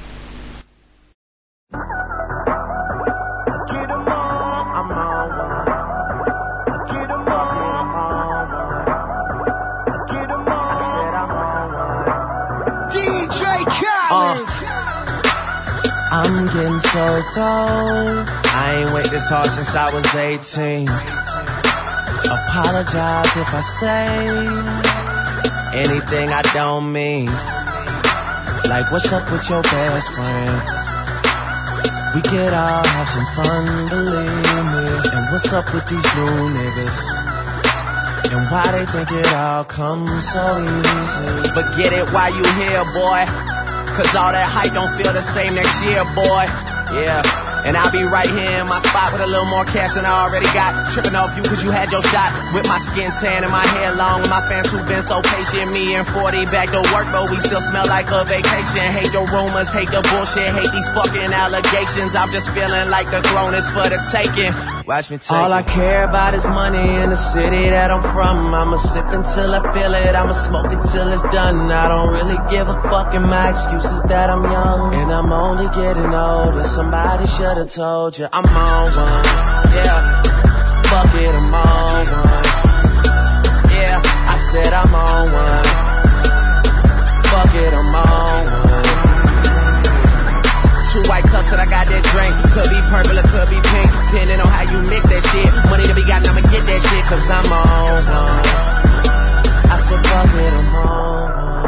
I'm getting so cold. I ain't wait this hard since I was 18. Apologize if I say anything I don't mean. Like, what's up with your best friend? We could all have some fun, believe me. And what's up with these new niggas? And why they think it all comes so easy? But get it while you here, boy. Cause all that hype don't feel the same next year, boy. Yeah. And I'll be right here in my spot with a little more cash than I already got. Tripping off you cause you had your shot. With my skin tan and my hair long. And my fans who've been so patient. Me and 40 back to work, but we still smell like a vacation. Hate the rumors, hate the bullshit, hate these fucking allegations. I'm just feeling like the throne is for the taking. Watch me take all I care about is money in the city that I'm from. I'ma sip until I feel it, I'ma smoke it till it's done. I don't really give a fuck, and my excuse is that I'm young. And I'm only getting older, somebody should've told you I'm on one. Yeah, fuck it, I'm on one. Yeah, I said I'm on one. Fuck it, I'm on one. Two white cups that I got that drink. Could be purple or could be pink, depending on how you mix that shit. Money to be got, I'ma get that shit, cause I'm on one. I said fuck it, I'm on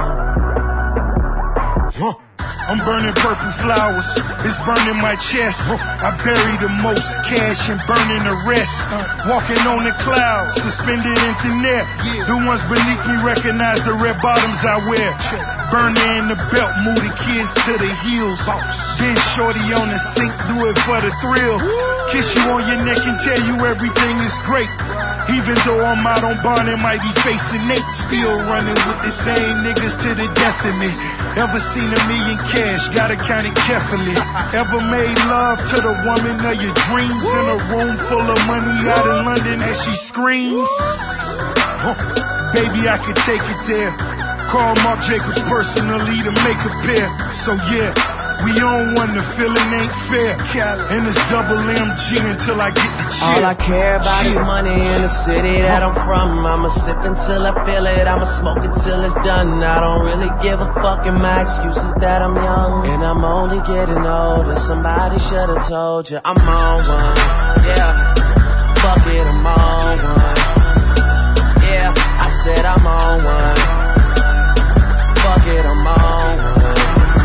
one. I'm burning purple flowers, it's burning my chest. I bury the most cash and burning the rest. Walking on the clouds, suspended in thin air. The ones beneath me recognize the red bottoms I wear. Burner in the belt, move the kids to the heels. Then shorty on the sink, do it for the thrill. Kiss you on your neck and tell you everything is great. Even though I'm out on bond and might be facing Nate, still running with the same niggas to the death of me. Ever seen $1 million cash, gotta count it carefully. Ever made love to the woman of your dreams in a room full of money out in London as she screams? Baby, I could take it there. Call Marc Jacobs personally to make a pair. So yeah, we on one, the feeling ain't fair. And it's double MG until I get the cheer. All I care about is money in the city that I'm from. I'ma sip until I feel it, I'ma smoke it till it's done. I don't really give a fuck, and my excuse is that I'm young. And I'm only getting older, somebody should've told you I'm on one. Yeah, fuck it, I'm on one. Yeah, I said I'm on one. Fuck it, I'm on one.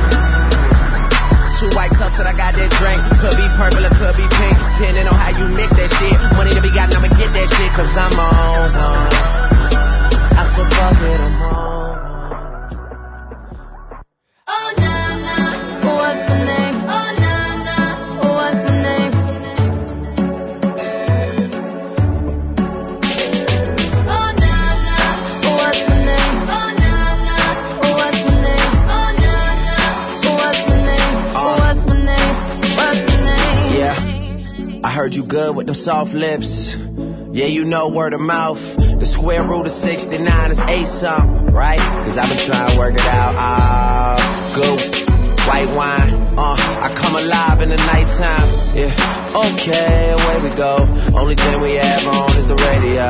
Two white cups that I got that drink. Could be purple or could be pink, depending on how you mix that shit. Money to be got, I'ma get that shit, cause I'm on one. I said fuck it, I'm on one. Oh nah nah, what's the name? Oh nah nah, what's the name? Oh nah nah, what's the name? Oh nah nah, what's the name? Oh nah nah, what's the name? What's the name? What's the name? Yeah, I heard you good with them soft lips. Yeah, you know word of mouth. The square root of 69 is 8 something, right? Cause I've been trying to work it out. Good white wine, I come alive in the nighttime. Yeah, okay, away we go. Only thing we have on is the radio.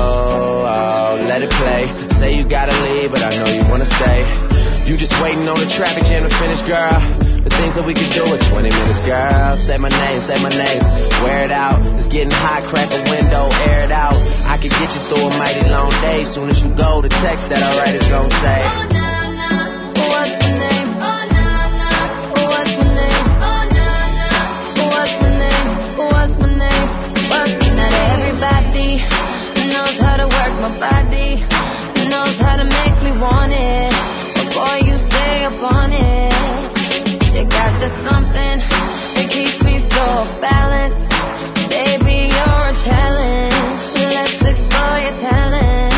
Oh, let it play. Say you gotta leave, but I know you wanna stay. You just waiting on the traffic jam to finish, girl. The things that we could do in 20 minutes, girl. Say my name, wear it out. It's getting hot, crack a window, air it out. I could get you through a mighty long day. Soon as you go, the text that I write is gonna say, oh, nah, nah, what's my name? Oh, nah, nah, what's my name? Oh, nah, nah, what's my name? What's my name? What's my name? Not everybody knows how to work my body, knows how to make me want it. But boy, you stay up on it. You got the something that keeps me so balanced. Baby, you're a challenge. Let's explore your talent.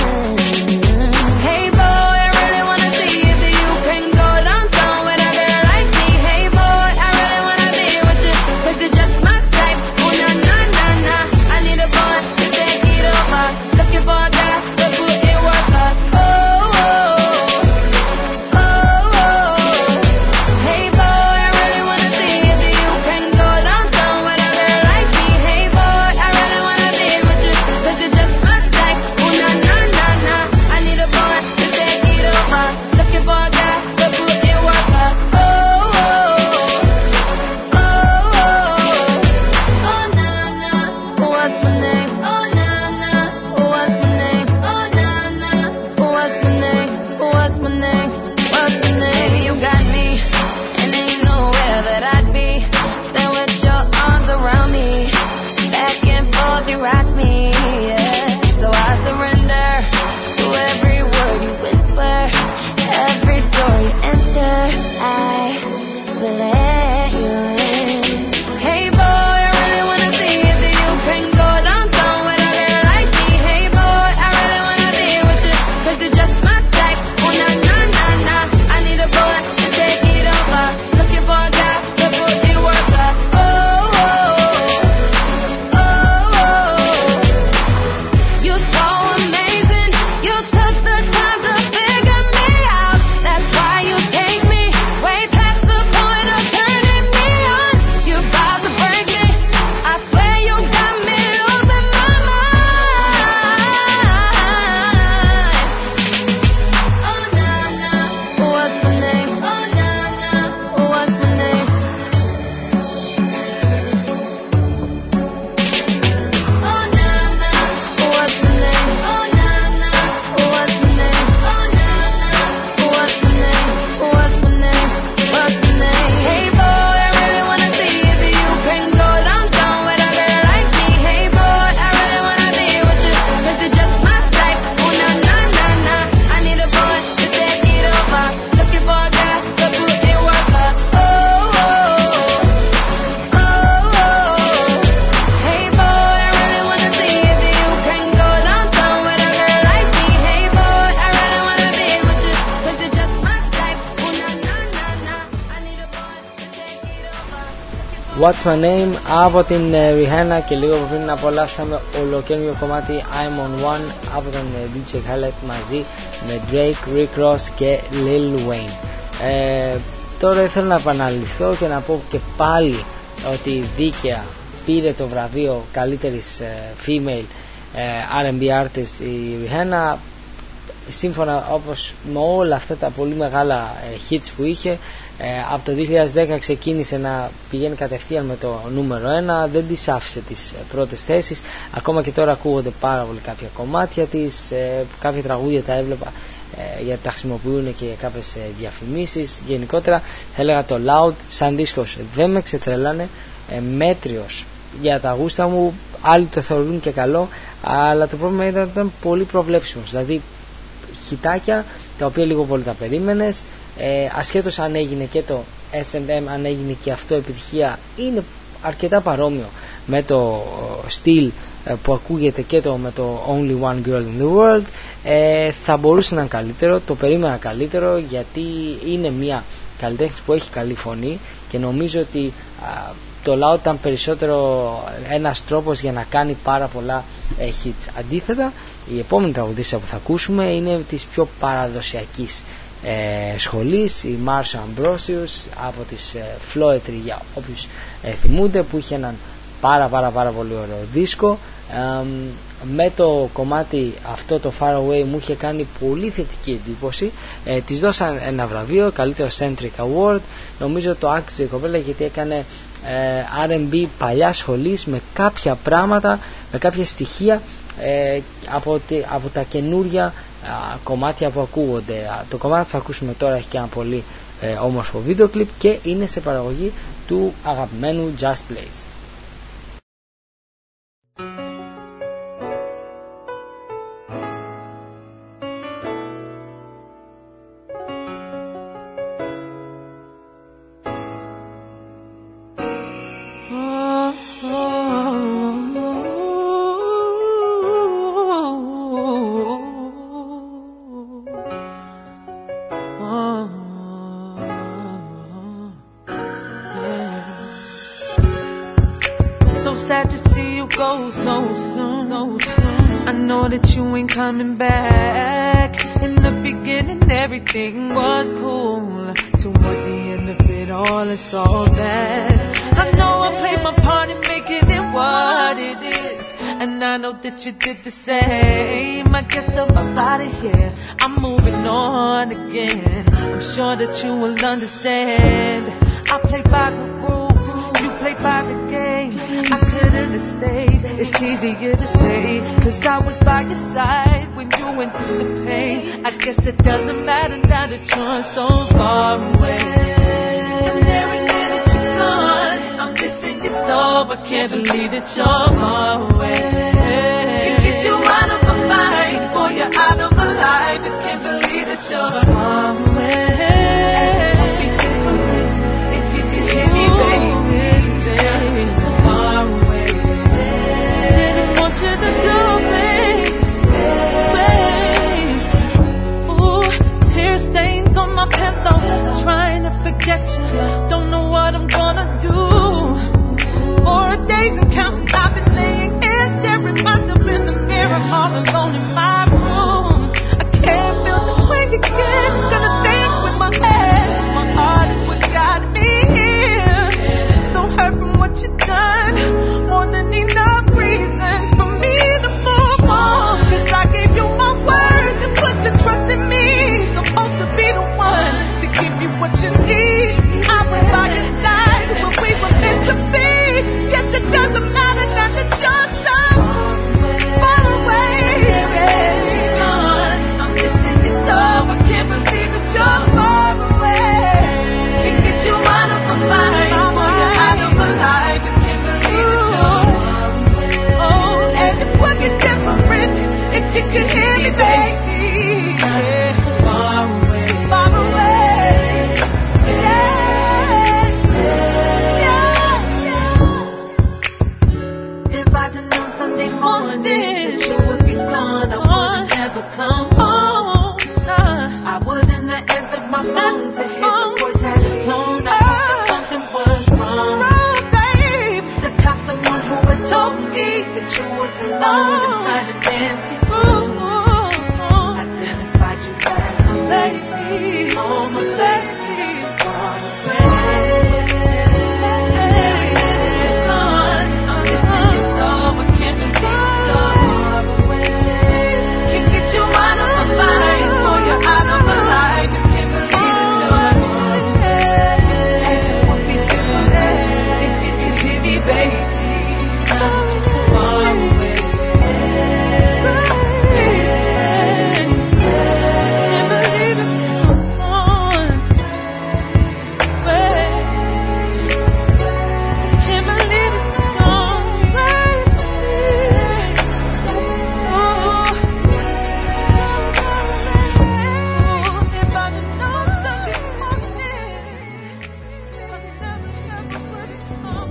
Hey boy, I really wanna see if you can go downtown with a girl like me. Hey boy, I really wanna be with you, but you're just my type. Oh na na na na, I need a boy to take it over. Looking for a guy to put in work. Oh oh oh oh. Hey boy, I really wanna see if you can go downtown with a girl like me. Hey boy, I really wanna be with you, but you're just my type. Oh na na na na, I need a boy to take it over. Looking for a guy to put in work. Oh oh oh oh. Oh na na, what's my name? Oh na na, what's my name? Oh na na, what's my name? What's my name? What's my name? You got me, and ain't nowhere that I'd be than with your arms around me. Back and forth you rock me, yeah. So I surrender to every word you whisper, every door you enter. I will let you in. Hey boy, I really wanna see if you can go downtown with a girl like me. Hey boy, I really wanna be with you, cause you're just my type. Oh na na na na, I need a boy to take it over. Looking for a guy to put in work. Oh oh oh oh. You so amazing, you took the time to figure me out. That's why you take me way past the point of turning me on. You about to break me, I swear you got me losing my mind. Oh na na, what's my name? Oh na na, what's my name? Oh na na, what's my name? Oh na na, what's my name? Oh na na, what's my name? What's my name? What's my name? Hey boy, I really wanna see if you can go downtown with a girl like me. Hey boy, I really wanna be with you, cause you're just my type. Oh na na na na, I need a boy to take it over. Looking for a guy to put in work. Oh oh oh oh. Hey boy, I really wanna see if you can go downtown with a girl like me. Hey boy, I really wanna be with you, cause you're just my type. Oh na na na na, I need a boy to take it over. What's My Name από την Rihanna, και λίγο πριν απολαύσαμε ολοκαίριο κομμάτι I'm On One από τον DJ Khaled μαζί με Drake, Rick Ross και Lil Wayne. Τώρα ήθελα να επαναληφθώ και να πω και πάλι ότι δίκαια πήρε το βραβείο καλύτερης female R&B artist η Rihanna, σύμφωνα όπως με όλα αυτά τα πολύ μεγάλα hits που είχε. Από το 2010 ξεκίνησε να πηγαίνει κατευθείαν με το νούμερο 1, δεν της άφησε τις πρώτες θέσεις. Ακόμα και τώρα ακούγονται πάρα πολύ κάποια κομμάτια της, κάποια τραγούδια τα έβλεπα γιατί τα χρησιμοποιούν και κάποιες διαφημίσεις. Γενικότερα θα έλεγα το Loud σαν δίσκος δεν με ξετρέλανε, μέτριος για τα γούστα μου, άλλοι το θεωρούν και καλό, αλλά το πρόβλημα ήταν πολύ προβλέψιμος, δηλαδή χιτάκια τα οποία λίγο πολύ τα περίμενες, ασχέτως αν έγινε και το S&M, αν έγινε και αυτό επιτυχία, είναι αρκετά παρόμοιο με το στυλ που ακούγεται και με το Only One Girl in the World. Θα μπορούσε να είναι καλύτερο, το περίμενα καλύτερο, γιατί είναι μια καλλιτέχνης που έχει καλή φωνή, και νομίζω ότι το Loud ήταν περισσότερο ένας τρόπος για να κάνει πάρα πολλά hits. Αντίθετα, η επόμενη τραγουδίστρια που θα ακούσουμε είναι της πιο παραδοσιακής σχολής, η Marsha Ambrosius από τις Floetry, για όποιους θυμούνται, που είχε έναν πάρα πολύ ωραίο δίσκο. Με το κομμάτι αυτό, το Far Away, μου είχε κάνει πολύ θετική εντύπωση. Της δώσαν ένα βραβείο, καλύτερο Centric Award. Νομίζω το άξιζε η κοπέλα, γιατί έκανε R&B παλιά σχολής, με κάποια πράγματα, με κάποια στοιχεία από τα καινούρια κομμάτια που ακούγονται. Το κομμάτι που θα ακούσουμε τώρα έχει και ένα πολύ όμορφο βίντεο κλιπ και είναι σε παραγωγή του αγαπημένου Just Blaze. Coming back. In the beginning everything was cool. Toward the end of it all, it's all bad. I know I played my part in making it what it is, and I know that you did the same. I guess I'm out of here, I'm moving on again. I'm sure that you will understand. I play by the rules, you play by the game. I couldn't have stayed, it's easier to say, 'cause I was by your side when you went through the pain. I guess it doesn't matter now that you're so far away. And every minute you're gone, I'm missing you so, but can't believe that you're far away. Can't get you out of my mind, boy, you're out of my life. I can't believe that you're far away. If you could hear me, baby, you're so far away. Didn't want you to go, baby. Stains on my pillow, trying to forget you. Don't know what I'm gonna do. 4 days and counting, I've been laying here staring myself in the mirror, all alone in my room. I can't feel this way again. Gonna think with my head, my heart is what got me here. So hurt from what you done, more than enough reasons for me to move on. 'Cause I gave you my word, you put your trust in me. Supposed to be the one to give you what you need. I was by your side when we were meant to be. Guess it doesn't matter now that you're so far away. You're gone, I'm missing you so. I can't believe that you're far away. Can't get you out of my mind, boy, you're out of my life. I can't believe that you're far away. Oh, and it would be different if you could hear me, baby. Come home. I wouldn't have answered my phone to hear the voice had a tone. I thought that something was wrong. Babe. The cop's the one who had told me that you was alone inside the empty room. Identified you as my lady, oh my lady. Far away. Every minute you're gone, I'm missing you so. I can't believe you're far away. Can't get you out of my mind, boy, you're out of my life. I can't believe that you're far away. And it would be different if you could hear me, baby. I'm just far away. Can't believe that you're gone, baby. Can't believe that you're gone, baby. Oh. If I could know something more than this, I'd never put it on.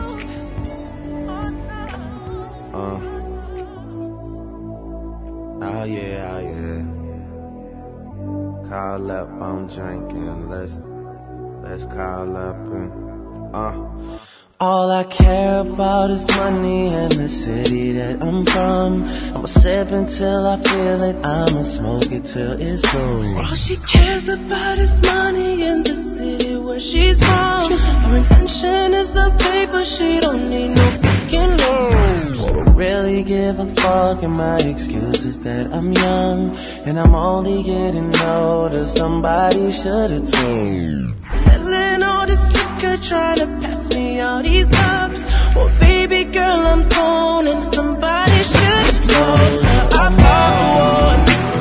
Oh yeah. Call up, I'm drinking. Let's call up and all I care about is money and the city that I'm from. I'ma sip until I feel it, I'ma smoke it till it's blue. All she cares about is money and the city where she's from. Her intention is the paper, she don't need no fucking loans. Don't really give a fuck, and my excuse is that I'm young and I'm only getting older. Somebody should've told. Selling all this liquor, trying to pass me all these cups. Well, baby girl, I'm stoned, and somebody should've told her I pop one.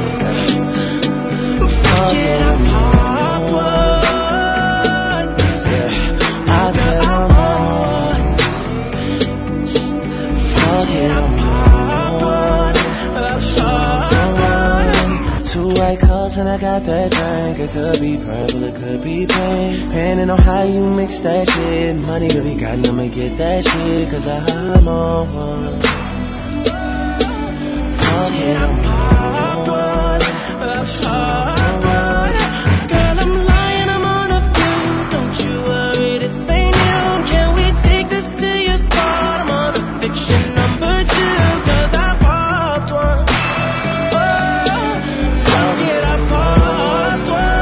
Fuck it, I pop one. I said I pop one. Fuck it, I pop one. Two white cups and I got that drink. It could be purple, it could be pink. Depending on how you mix that shit. Money could be gotten, I'ma get that shit, cause I'm on one. Fuck it, I'm on one. Girl, I'm lying, I'm on a few. Don't you worry, this ain't new. Can we take this to your spot? I'm on a fiction number 2, cause I popped one. Fuck it, I popped one.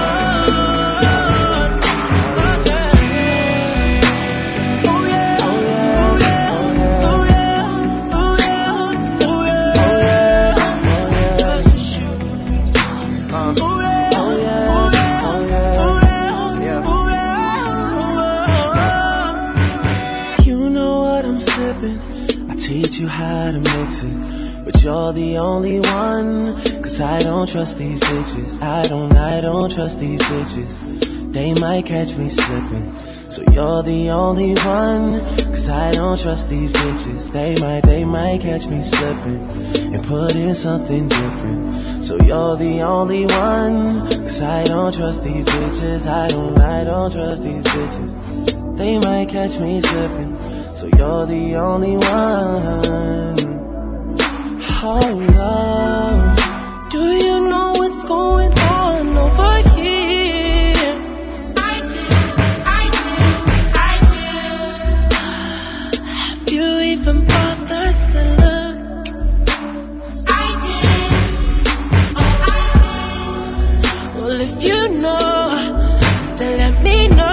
Teach you how to mix it, but you're the only one. Cause I don't trust these bitches. I don't trust these bitches. They might catch me slipping. So you're the only one. Cause I don't trust these bitches. They might catch me slipping and put in something different. So you're the only one. Cause I don't trust these bitches. I don't trust these bitches. They might catch me slipping. So you're the only one. Oh, love. Do you know what's going on over here? I do. Have you even bothered to look? I did. Well, if you know, then let me know.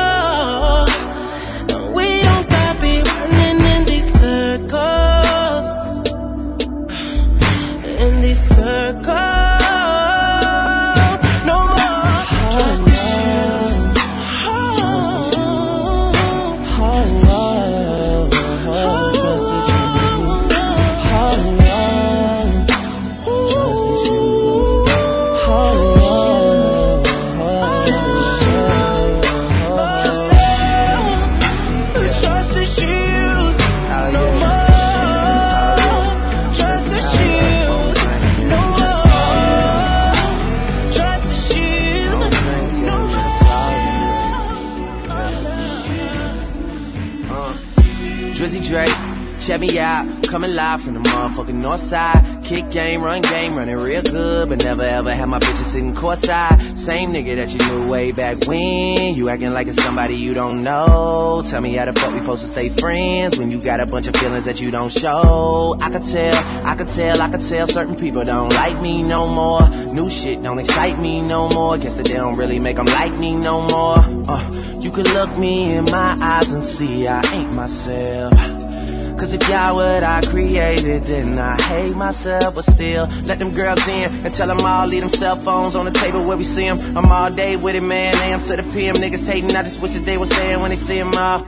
Check me out, coming live from the motherfucking north side. Kick game, running real good, but never ever had my bitches sitting courtside. Same nigga that you knew way back when. You acting like it's somebody you don't know. Tell me how the fuck we supposed to stay friends when you got a bunch of feelings that you don't show. I could tell certain people don't like me no more. New shit don't excite me no more. Guess that they don't really make them like me no more. You can look me in my eyes and see I ain't myself. Cause if y'all what I created, then I hate myself. But still, let them girls in and tell them all, leave them cell phones on the table where we see them. I'm all day with it, man, AM to the PM. Niggas hating, I just wish that they were saying when they see them all.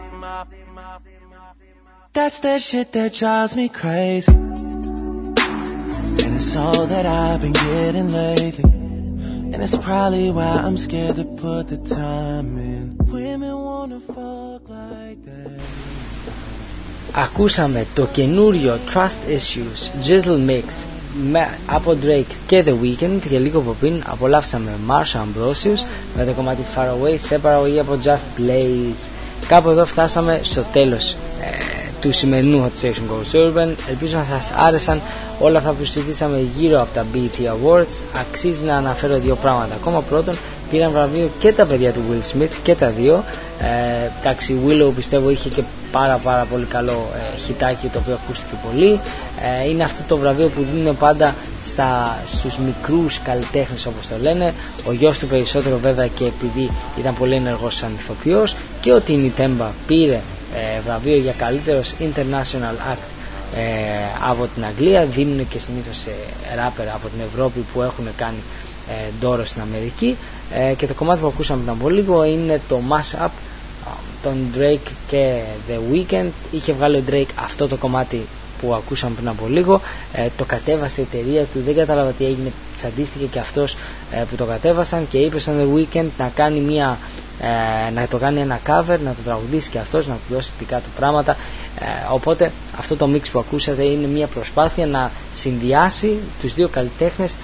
That's that shit that drives me crazy. And it's all that I've been getting lately. And it's probably why I'm scared to put the time in. Women wanna fuck like that. Ακούσαμε το καινούριο Trust Issues Jizzle Mix από Drake και The Weeknd, και λίγο από πριν απολαύσαμε Marsha Ambrosius με το κομμάτι Far Away σε παραγωγή από Just Blaze. Κάπου εδώ φτάσαμε στο τέλος του σημερινού Hot Station Goes Urban. Ελπίζω να σας άρεσαν όλα αυτά που συζητήσαμε γύρω από τα BET Awards. Αξίζει να αναφέρω δύο πράγματα ακόμα. Πρώτον, πήραν βραβείο και τα παιδιά του Will Smith και τα δύο. Εντάξει, Willow πιστεύω είχε και πάρα πολύ καλό χιτάκι, το οποίο ακούστηκε πολύ. Είναι αυτό το βραβείο που δίνουν πάντα στους μικρούς καλλιτέχνες, όπως το λένε. Ο γιος του περισσότερο βέβαια, και επειδή ήταν πολύ ενεργός σαν ηθοποιός. Και ο Tiny Temba πήρε βραβείο για καλύτερος international act από την Αγγλία. Δίνουν και συνήθως σε ράπερ από την Ευρώπη που έχουν κάνει ντόρο στην Αμερική. Και το κομμάτι που ακούσαμε πριν από λίγο είναι το Mash Up των Drake και The Weeknd. Είχε βγάλει ο Drake αυτό το κομμάτι που ακούσαμε πριν από λίγο, το κατέβασε η εταιρεία του, δεν κατάλαβα τι έγινε, τσαντίστηκε και αυτός που το κατέβασαν και είπε στον The Weeknd να κάνει να το κάνει ένα cover, να το τραγουδήσει και αυτός, να του δώσει δικά του πράγματα. Οπότε αυτό το mix που ακούσατε είναι μια προσπάθεια να συνδυάσει τους δύο καλλιτέχνες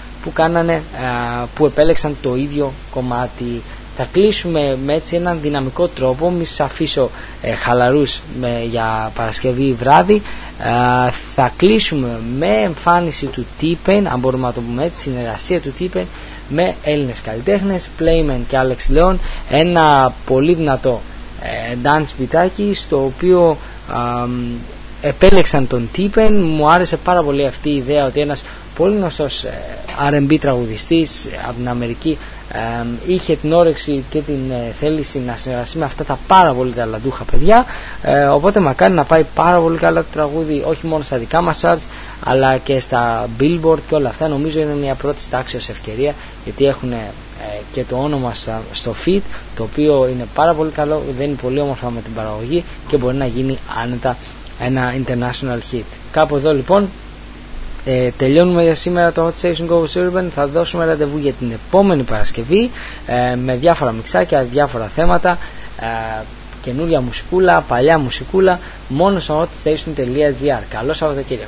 που επέλεξαν το ίδιο κομμάτι. Θα κλείσουμε με έτσι έναν δυναμικό τρόπο, μη σας αφήσω χαλαρούς για Παρασκευή βράδυ. Θα κλείσουμε με εμφάνιση του T-Pain, αν μπορούμε να το πούμε έτσι, συνεργασία του T-Pain με Έλληνες καλλιτέχνες, Playman και Alex Leon. Ένα πολύ δυνατό dance μπιτάκι, στο οποίο επέλεξαν τον T-Pain. Μου άρεσε πάρα πολύ αυτή η ιδέα ότι ένας πολύ γνωστός R&B τραγουδιστής από την Αμερική είχε την όρεξη και την θέληση να συνεργαστεί με αυτά τα πάρα πολύ ταλαντούχα παιδιά, οπότε μακάρι να πάει πάρα πολύ καλά το τραγούδι, όχι μόνο στα δικά μας charts αλλά και στα Billboard και όλα αυτά. Νομίζω είναι μια πρώτη τάξεως ευκαιρία, γιατί έχουν και το όνομα στο feed, το οποίο είναι πάρα πολύ καλό, δένει πολύ όμορφα με την παραγωγή και μπορεί να γίνει άνετα ένα international hit. Κάπου εδώ λοιπόν τελειώνουμε για σήμερα το Hot Station Goes Urban. Θα δώσουμε ραντεβού για την επόμενη Παρασκευή με διάφορα μιξάκια, διάφορα θέματα, καινούρια μουσικούλα, παλιά μουσικούλα, μόνο στο hotstation.gr. Καλό Σαββατοκύριακο.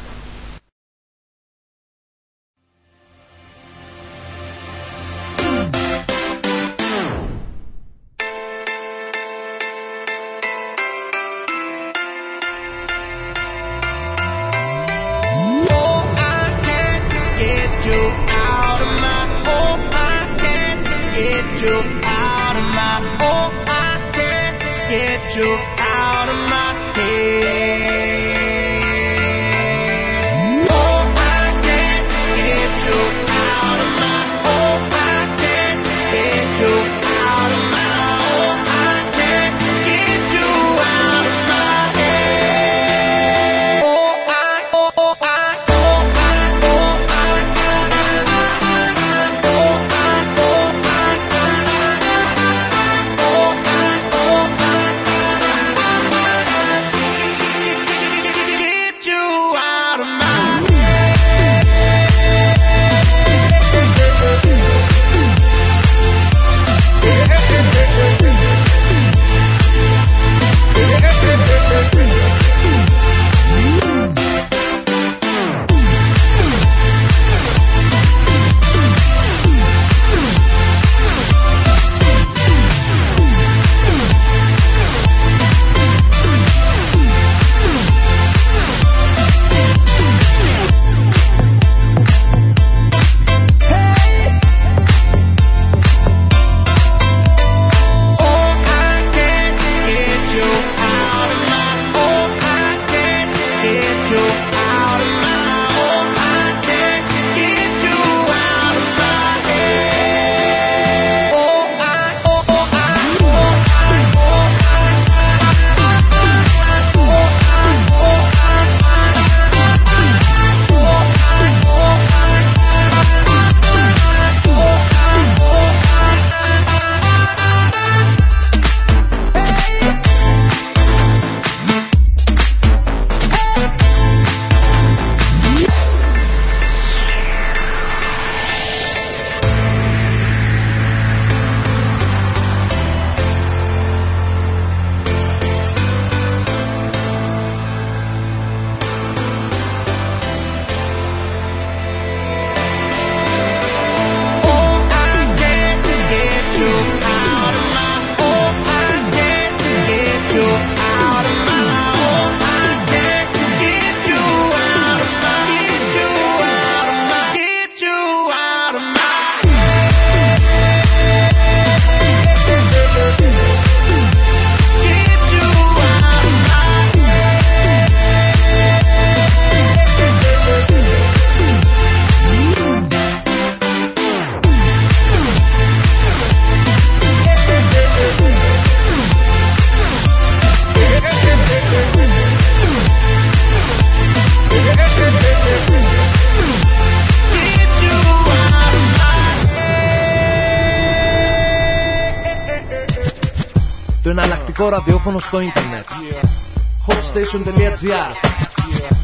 εναλλακτικό ραδιόφωνο στο ίντερνετ. Hotstation.gr